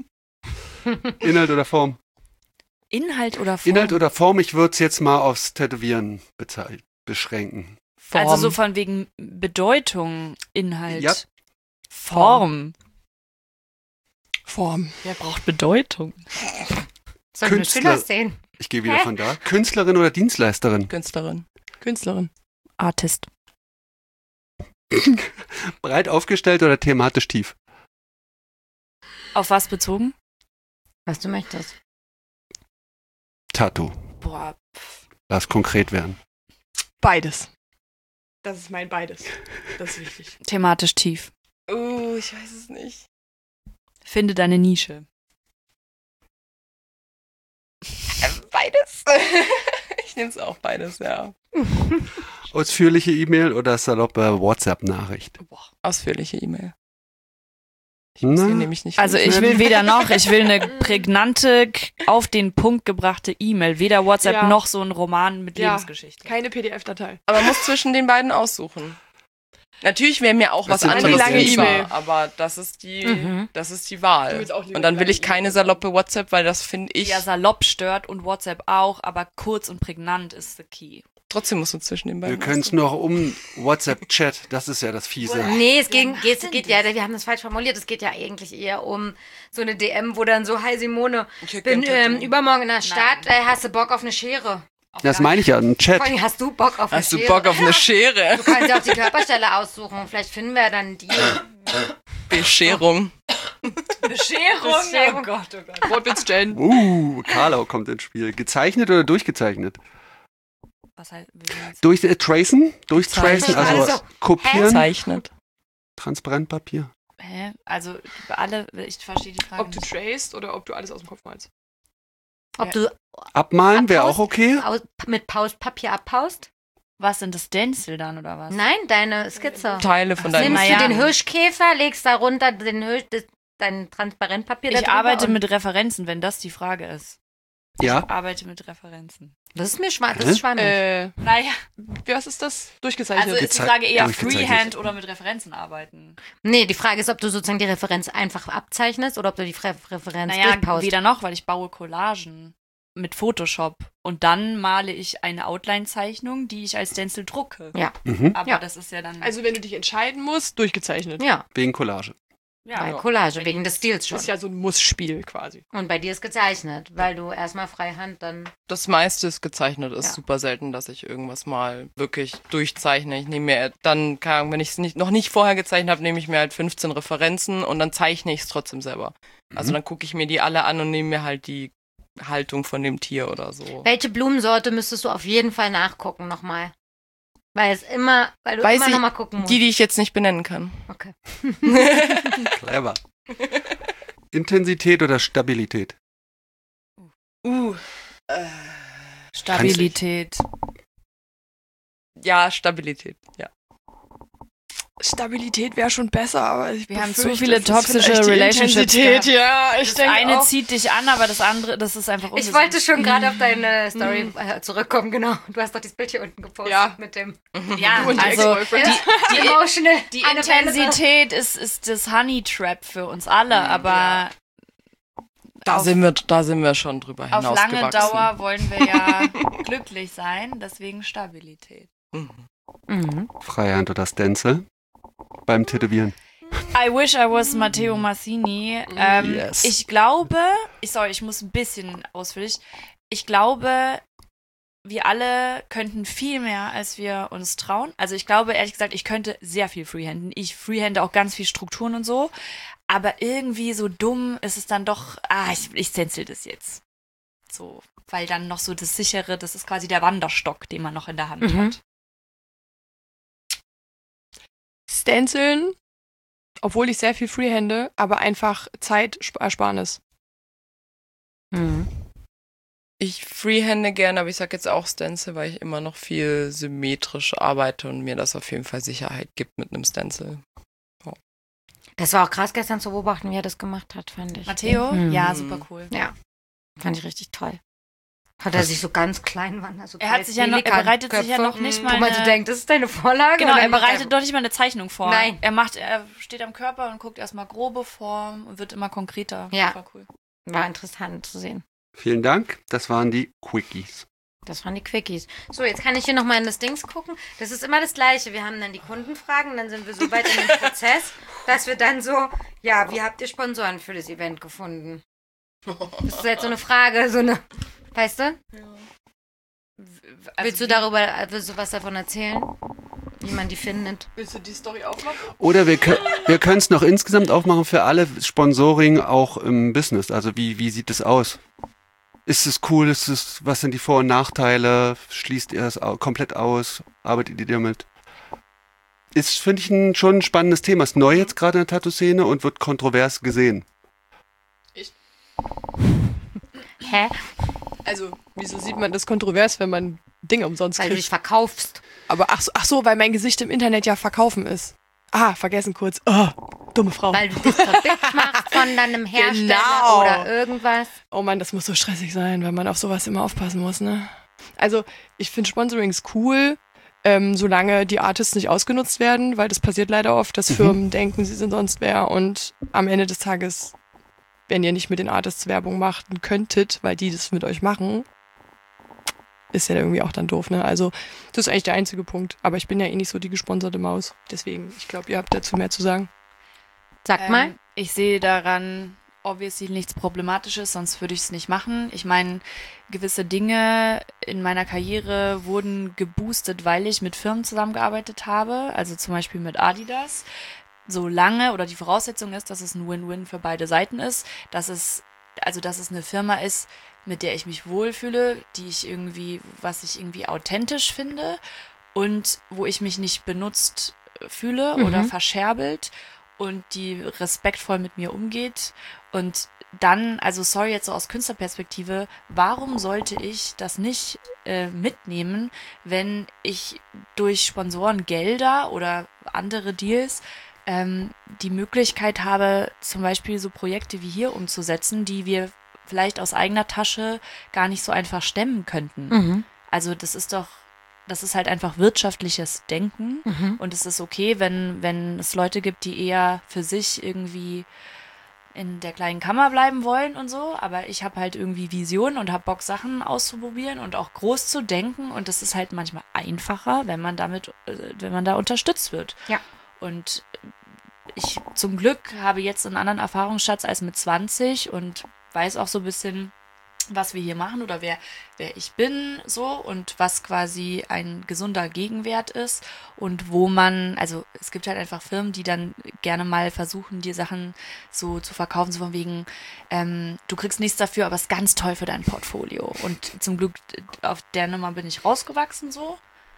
Inhalt oder Form? Inhalt oder Form? Inhalt oder Form, ich würde es jetzt mal aufs Tätowieren beschränken. Also so von wegen Bedeutung, Inhalt. Ja. Form. Form. Wer braucht Bedeutung? Sollen wir Künstler. Schiller sehen? Ich gehe wieder von da. Künstlerin oder Dienstleisterin? Künstlerin. Künstlerin. Artist. Breit aufgestellt oder thematisch tief? Auf was bezogen? Was du möchtest. Tattoo. Boah. Lass konkret werden. Beides. Das ist mein Beides. Das ist wichtig. Thematisch tief. Ich weiß es nicht. Finde deine Nische. Beides. Ich nehme es auch beides, ja. Ausführliche E-Mail oder saloppe WhatsApp-Nachricht? Ausführliche E-Mail. Ich muss hier nämlich nicht. Also ich will weder noch, ich will eine prägnante, auf den Punkt gebrachte E-Mail. Weder WhatsApp noch so ein Roman mit Lebensgeschichte. Keine PDF-Datei. Aber man muss zwischen den beiden aussuchen. Natürlich wäre mir auch was anderes lange E-Mail. aber das ist die Wahl. Und dann will ich keine saloppe WhatsApp, weil das finde ich. Ja, salopp stört und WhatsApp auch, aber kurz und prägnant ist the key. Trotzdem musst du zwischen den beiden. Wir können es noch um WhatsApp-Chat, das ist ja das Fiese. Nee, es geht ja, wir haben das falsch formuliert, es geht ja eigentlich eher um so eine DM, wo dann so, hi Simone, bin übermorgen in der Stadt, hast du Bock auf eine Schere? Das meine ich ja, ein Chat. Vor allem, hast du Bock auf eine Hast Schere? du Bock auf eine Schere? Du kannst ja auch die Körperstelle aussuchen, vielleicht finden wir dann die. Bescherung. Bescherung. Oh Gott, oh Gott. Wortwitz Jen. Karlau kommt ins Spiel. Gezeichnet oder durchgezeichnet? Was heißt, Durchtracen, also kopieren. Zeichnet. Transparentpapier. Hä? Also ich verstehe die Frage Ob du traced oder ob du alles aus dem Kopf malst. Ob du Abmalen wäre auch okay. Mit Papier abpaust? Was sind das Stencil dann oder was? Nein, deine Skizze. Teile von deinem. Nimmst du den Hirschkäfer, legst darunter dein Transparentpapier da Ich drüber arbeite und- mit Referenzen, wenn das die Frage ist. Ja. Ich arbeite mit Referenzen. Das ist mir schwammig. Naja, Was ist das? Durchgezeichnet. also ist die Frage eher durchgezeichnet. Freehand oder mit Referenzen arbeiten. Nee, die Frage ist, ob du sozusagen die Referenz einfach abzeichnest oder ob du die Referenz Naja, durchpaust. weder noch, weil ich baue Collagen mit Photoshop und dann male ich eine Outline-Zeichnung, die ich als Stencil drucke. Ja. Aber Ja. das ist ja dann... Also wenn du dich entscheiden musst, durchgezeichnet. Ja, Wegen Collage. bei ja. Collage, wegen des Stils schon. Das ist ja so ein Muss-Spiel quasi. Und bei dir ist gezeichnet, weil du erstmal Freihand dann... Das meiste ist gezeichnet. Ist Ja. super selten, dass ich irgendwas mal wirklich durchzeichne. Ich nehme mir dann, keine Ahnung, wenn ich es noch nicht vorher gezeichnet habe, nehme ich mir halt 15 Referenzen und dann zeichne ich es trotzdem selber. Also dann gucke ich mir die alle an und nehme mir halt die Haltung von dem Tier oder so. Welche Blumensorte müsstest du auf jeden Fall nachgucken nochmal? Weil du immer nochmal gucken musst. Die ich jetzt nicht benennen kann. Okay. Clever. Intensität oder Stabilität? Stabilität. Ja, Stabilität, ja. Stabilität wäre schon besser, aber ich Wir haben befürchte, zu viele es ist toxische vielleicht die Relationships Intensität, gehabt. ja. Ich Das denke eine auch. zieht dich an, aber das andere, das ist einfach Ich ungesund. wollte schon gerade auf deine Story zurückkommen, genau. Du hast doch dieses Bild hier unten gepostet Ja. mit dem Ja, Du und die also Ex-Boyfriend. emotional. die Intensität ist das Honey Trap für uns alle, aber Da sind wir schon drüber auf lange hinausgewachsen. Dauer wollen wir ja glücklich sein, deswegen Stabilität. Mhm. Freihand oder Stencil? Beim Tätowieren. I wish I was Matteo Massini. Yes. Ich glaube, ich muss ein bisschen ausführlich. Ich glaube, wir alle könnten viel mehr, als wir uns trauen. Also ich glaube, ehrlich gesagt, ich könnte sehr viel freehanden. Ich freehande auch ganz viel Strukturen und so. Aber irgendwie so dumm ist es dann doch, ich stencil das jetzt. So, weil dann noch so das Sichere, das ist quasi der Wanderstock, den man noch in der Hand hat. Stenciln, obwohl ich sehr viel freehande, aber einfach Zeitersparnis. Mhm. Ich freehande gerne, aber ich sag jetzt auch Stencil, weil ich immer noch viel symmetrisch arbeite und mir das auf jeden Fall Sicherheit gibt mit einem Stencil. Das war auch krass gestern zu beobachten, wie er das gemacht hat, fand ich. Matteo? Mhm. Ja, super cool. Ja, fand ich richtig toll. Hat er sich so ganz klein waren. Also Er hat sich ja noch, er bereitet sich ja noch nicht mal Wo man so denkt, das ist deine Vorlage. Genau, und er dann macht bereitet doch nicht mal eine Zeichnung vor. Nein. Er steht am Körper und guckt erstmal grobe Form und wird immer konkreter. Ja. Super cool. War interessant zu sehen. Vielen Dank. Das waren die Quickies. Das waren die Quickies. So, jetzt kann ich hier nochmal in das Dings gucken. Das ist immer das Gleiche. Wir haben dann die Kundenfragen, dann sind wir so weit in dem Prozess, dass wir dann so, ja, wie habt ihr Sponsoren für das Event gefunden? Das ist jetzt so eine Frage, so eine, weißt du? Also Willst du was davon erzählen? Wie man die findet? Willst du die Story aufmachen? Oder wir können es noch insgesamt aufmachen für alle Sponsoring auch im Business. Also wie sieht es aus? Ist es cool? Was sind die Vor- und Nachteile? Schließt ihr es komplett aus? Arbeitet ihr damit? Ist, finde ich, schon ein spannendes Thema. Ist neu jetzt gerade in der Tattoo-Szene und wird kontrovers gesehen. Hä? Also, wieso sieht man das kontrovers, wenn man Dinge umsonst Weil du dich kriegt? verkaufst. Aber ach so, weil mein Gesicht im Internet ja verkaufen ist. Vergessen kurz. Oh, dumme Frau. Weil du das Bild machst von deinem Hersteller Genau. oder irgendwas. Oh Mann, das muss so stressig sein, weil man auf sowas immer aufpassen muss, ne? Also, ich finde Sponsorings cool, solange die Artists nicht ausgenutzt werden, weil das passiert leider oft, dass Firmen denken, sie sind sonst wer und am Ende des Tages, wenn ihr nicht mit den Artists Werbung machen könntet, weil die das mit euch machen, ist ja irgendwie auch dann doof, ne? Also, das ist eigentlich der einzige Punkt. Aber ich bin ja eh nicht so die gesponserte Maus. Deswegen, ich glaube, ihr habt dazu mehr zu sagen. Sag mal. Ich sehe daran obviously nichts Problematisches, sonst würde ich es nicht machen. Ich meine, gewisse Dinge in meiner Karriere wurden geboostet, weil ich mit Firmen zusammengearbeitet habe, also zum Beispiel mit Adidas. Solange oder die Voraussetzung ist, dass es ein Win-Win für beide Seiten ist, dass es eine Firma ist, mit der ich mich wohlfühle, was ich irgendwie authentisch finde und wo ich mich nicht benutzt fühle oder verscherbelt und die respektvoll mit mir umgeht. Und dann, also sorry, jetzt so aus Künstlerperspektive, warum sollte ich das nicht mitnehmen, wenn ich durch Sponsorengelder oder andere Deals die Möglichkeit habe, zum Beispiel so Projekte wie hier umzusetzen, die wir vielleicht aus eigener Tasche gar nicht so einfach stemmen könnten. Also das ist halt einfach wirtschaftliches Denken und es ist okay, wenn es Leute gibt, die eher für sich irgendwie in der kleinen Kammer bleiben wollen und so, aber ich habe halt irgendwie Visionen und habe Bock, Sachen auszuprobieren und auch groß zu denken und das ist halt manchmal einfacher, wenn man da unterstützt wird. Ja. Und ich zum Glück habe jetzt einen anderen Erfahrungsschatz als mit 20 und weiß auch so ein bisschen, was wir hier machen oder wer ich bin so und was quasi ein gesunder Gegenwert ist und wo man, also es gibt halt einfach Firmen, die dann gerne mal versuchen, dir Sachen so zu verkaufen, so von wegen, du kriegst nichts dafür, aber es ist ganz toll für dein Portfolio. Und zum Glück auf der Nummer bin ich rausgewachsen so.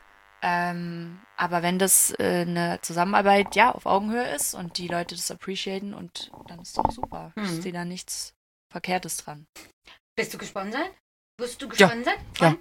Aber wenn das eine Zusammenarbeit ja auf Augenhöhe ist und die Leute das appreciaten und dann ist doch super. Ich sehe da nichts Verkehrtes dran. Bist du gesponsert? Wirst du Ja. gesponsert? Ja.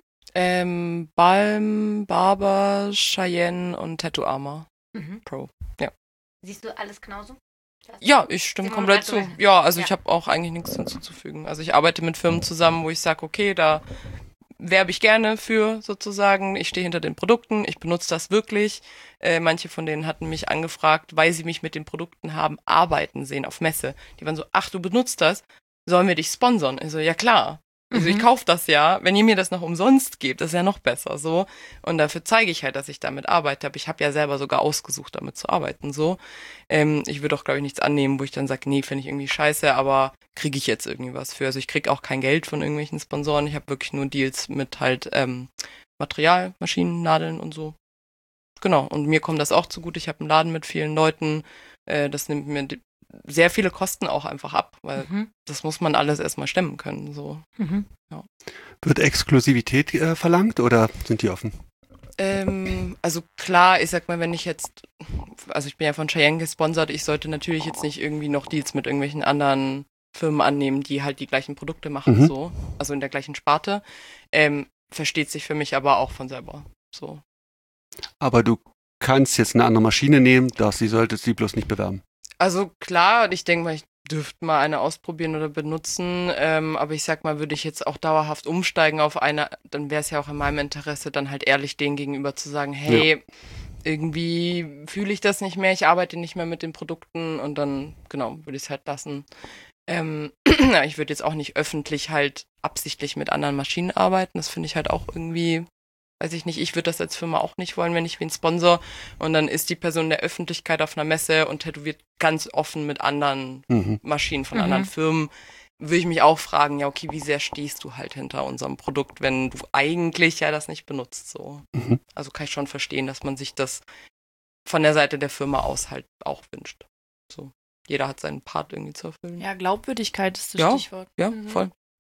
Balm, Barber, Cheyenne und Tattoo Armor Pro. Ja. Siehst du alles genauso? Ja, ich stimme Simon, komplett hast zu. du recht. Ja, also Ja. ich habe auch eigentlich nichts hinzuzufügen. Also ich arbeite mit Firmen zusammen, wo ich sage, okay, da werbe ich gerne für sozusagen. Ich stehe hinter den Produkten, ich benutze das wirklich. Manche von denen hatten mich angefragt, weil sie mich mit den Produkten haben arbeiten sehen auf Messe. Die waren so, ach, du benutzt das? Sollen wir dich sponsern? Ich so, ja klar. Also ich kaufe das ja. Wenn ihr mir das noch umsonst gebt, ist ja noch besser so. Und dafür zeige ich halt, dass ich damit arbeite. Aber ich habe ja selber sogar ausgesucht, damit zu arbeiten so. Ich würde auch, glaube ich, nichts annehmen, wo ich dann sage, nee, finde ich irgendwie scheiße, aber kriege ich jetzt irgendwie was für. Also ich kriege auch kein Geld von irgendwelchen Sponsoren. Ich habe wirklich nur Deals mit halt Material, Maschinen, Nadeln und so. Genau, und mir kommt das auch zugute. Ich habe einen Laden mit vielen Leuten. Das nimmt mir sehr viele Kosten auch einfach ab, weil das muss man alles erstmal stemmen können. So. Wird Exklusivität verlangt oder sind die offen? Also klar, ich sag mal, wenn ich jetzt, also ich bin ja von Cheyenne gesponsert, ich sollte natürlich jetzt nicht irgendwie noch Deals mit irgendwelchen anderen Firmen annehmen, die halt die gleichen Produkte machen, so, also in der gleichen Sparte. Versteht sich für mich aber auch von selber. So. Aber du kannst jetzt eine andere Maschine nehmen, sie solltest sie bloß nicht bewerben. Also klar, ich denke mal, ich dürfte mal eine ausprobieren oder benutzen, aber ich sag mal, würde ich jetzt auch dauerhaft umsteigen auf eine, dann wäre es ja auch in meinem Interesse, dann halt ehrlich denen gegenüber zu sagen, hey, irgendwie fühle ich das nicht mehr, ich arbeite nicht mehr mit den Produkten und dann, genau, würde ich es halt lassen. Ich würde jetzt auch nicht öffentlich halt absichtlich mit anderen Maschinen arbeiten, das finde ich halt auch irgendwie, weiß ich nicht, ich würde das als Firma auch nicht wollen, wenn ich wie ein Sponsor und dann ist die Person in der Öffentlichkeit auf einer Messe und tätowiert ganz offen mit anderen Maschinen von anderen Firmen, würde ich mich auch fragen, ja okay, wie sehr stehst du halt hinter unserem Produkt, wenn du eigentlich ja das nicht benutzt, so. Also kann ich schon verstehen, dass man sich das von der Seite der Firma aus halt auch wünscht. So. Jeder hat seinen Part irgendwie zu erfüllen. Ja, Glaubwürdigkeit ist das Ja. Stichwort. Ja, voll.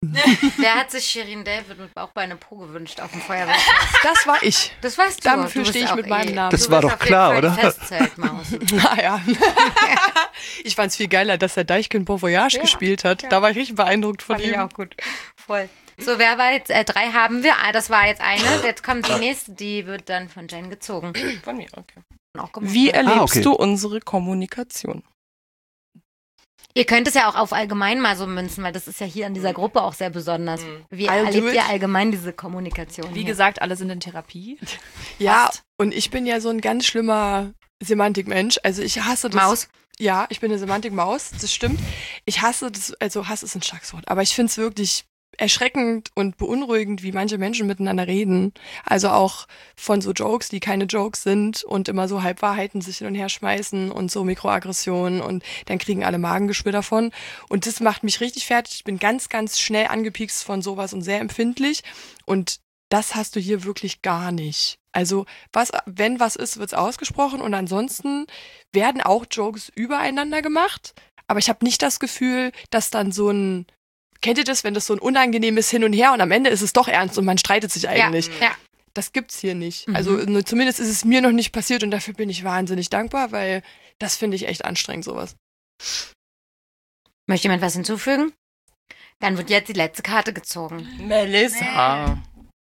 Wer hat sich Shirin David mit Bauchbeine Po gewünscht auf dem Feuerwehrfest? Das war ich. Das weißt du. Dafür Du stehe bist ich mit auch meinem Namen. Das Du war bist doch auf jeden klar, Fall oder? die Festzeltmaus. Naja. Ich fand's viel geiler, dass der Deichkind Bon Voyage gespielt hat. Da war ich richtig beeindruckt von Fand ich ihm. auch gut. Voll. So, wer war jetzt? 3 haben wir. Das war jetzt eine. Jetzt kommt die nächste. Die wird dann von Jane gezogen. Von mir, okay. Auch gemacht. Wie erlebst okay. du unsere Kommunikation? Ihr könnt es ja auch auf allgemein mal so münzen, weil das ist ja hier in dieser Gruppe auch sehr besonders. Wie erlebt ihr allgemein diese Kommunikation? Wie hier? gesagt, alle sind in Therapie. Ja, Fast. und ich bin ja so ein ganz schlimmer Semantikmensch. Also ich hasse das. Maus? Ja, ich bin eine Semantikmaus, das stimmt. Ich hasse das, also Hass ist ein starkes Wort, aber ich finde es wirklich erschreckend und beunruhigend, wie manche Menschen miteinander reden. Also auch von so Jokes, die keine Jokes sind und immer so Halbwahrheiten sich hin und her schmeißen und so Mikroaggressionen und dann kriegen alle Magengeschwür davon. Und das macht mich richtig fertig. Ich bin ganz, ganz schnell angepiekst von sowas und sehr empfindlich. Und das hast du hier wirklich gar nicht. Also wenn was ist, wird's ausgesprochen und ansonsten werden auch Jokes übereinander gemacht. Aber ich habe nicht das Gefühl, dass dann so ein kennt ihr das, wenn das so ein unangenehmes Hin und Her und am Ende ist es doch ernst und man streitet sich eigentlich? Ja. Das gibt's hier nicht. Also zumindest ist es mir noch nicht passiert und dafür bin ich wahnsinnig dankbar, weil das finde ich echt anstrengend, sowas. Möchte jemand was hinzufügen? Dann wird jetzt die letzte Karte gezogen. Melissa.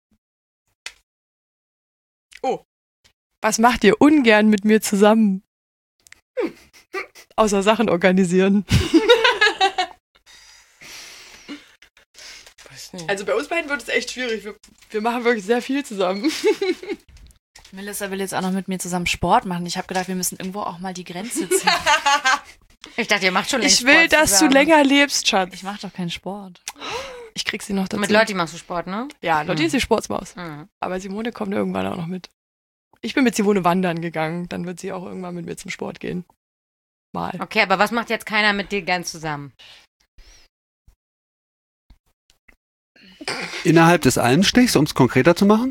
Was macht ihr ungern mit mir zusammen? Außer Sachen organisieren. Also bei uns beiden wird es echt schwierig. Wir machen wirklich sehr viel zusammen. Melissa will jetzt auch noch mit mir zusammen Sport machen. Ich habe gedacht, wir müssen irgendwo auch mal die Grenze ziehen. Ich dachte, ihr macht schon längst Ich will, Sport dass zusammen. du länger lebst, Schatz. Ich mache doch keinen Sport. Ich krieg sie noch dazu. Mit Lotti machst du Sport, ne? Ja, Lotti ist die Sportsmaus. Mhm. Aber Simone kommt irgendwann auch noch mit. Ich bin mit Simone wandern gegangen. Dann wird sie auch irgendwann mit mir zum Sport gehen. Mal. Okay, aber was macht jetzt keiner mit dir ganz zusammen? Innerhalb des Almstichs, um es konkreter zu machen?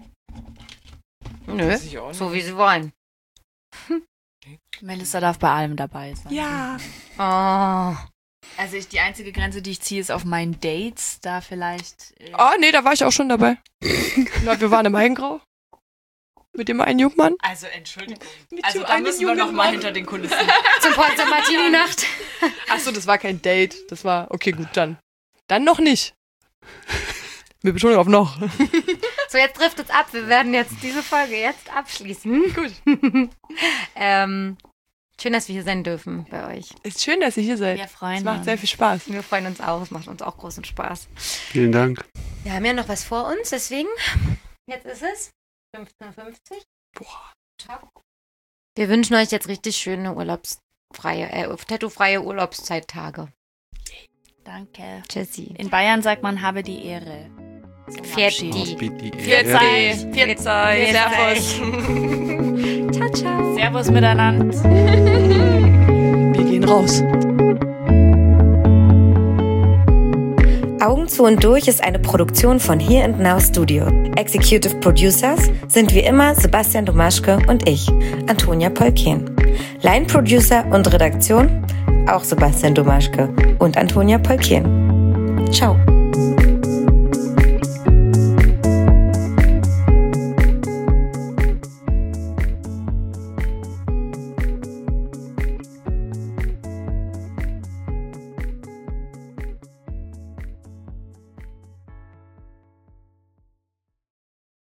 Nö, so wie sie wollen. Melissa darf bei allem dabei sein. Ja. Oh. Also die einzige Grenze, die ich ziehe, ist auf meinen Dates. Da vielleicht... Oh, nee, da war ich auch schon dabei. Wir waren im Eigengrau. Mit dem einen Jungmann. Also Entschuldigung. Mit Also dem da einen müssen wir jungen noch mal Mann. hinter den Kulissen. Zum Porto Martini-Nacht. Achso, das war kein Date. Das war, okay, gut, dann. Dann noch nicht. Mit Betonung auf noch. So, jetzt trifft es ab. Wir werden jetzt diese Folge jetzt abschließen. Gut. Schön, dass wir hier sein dürfen bei euch. Ist schön, dass ihr hier seid. Wir freuen Es macht uns. sehr viel Spaß. Wir freuen uns auch. Es macht uns auch großen Spaß. Vielen Dank. Wir haben ja noch was vor uns, deswegen. Jetzt ist es 15:50 Uhr. Boah. Wir wünschen euch jetzt richtig schöne tattoo-freie Urlaubszeittage. Danke. Tschüssi. In Bayern sagt man, habe die Ehre. Zum Abschied. Fertig. Vierzeit. Servus. Ciao, ciao. Servus miteinander. Wir gehen raus. Augen zu und durch ist eine Produktion von Here and Now Studio. Executive Producers sind wie immer Sebastian Domaschke und ich, Antonia Polkien. Line Producer und Redaktion auch Sebastian Domaschke und Antonia Polkien. Ciao.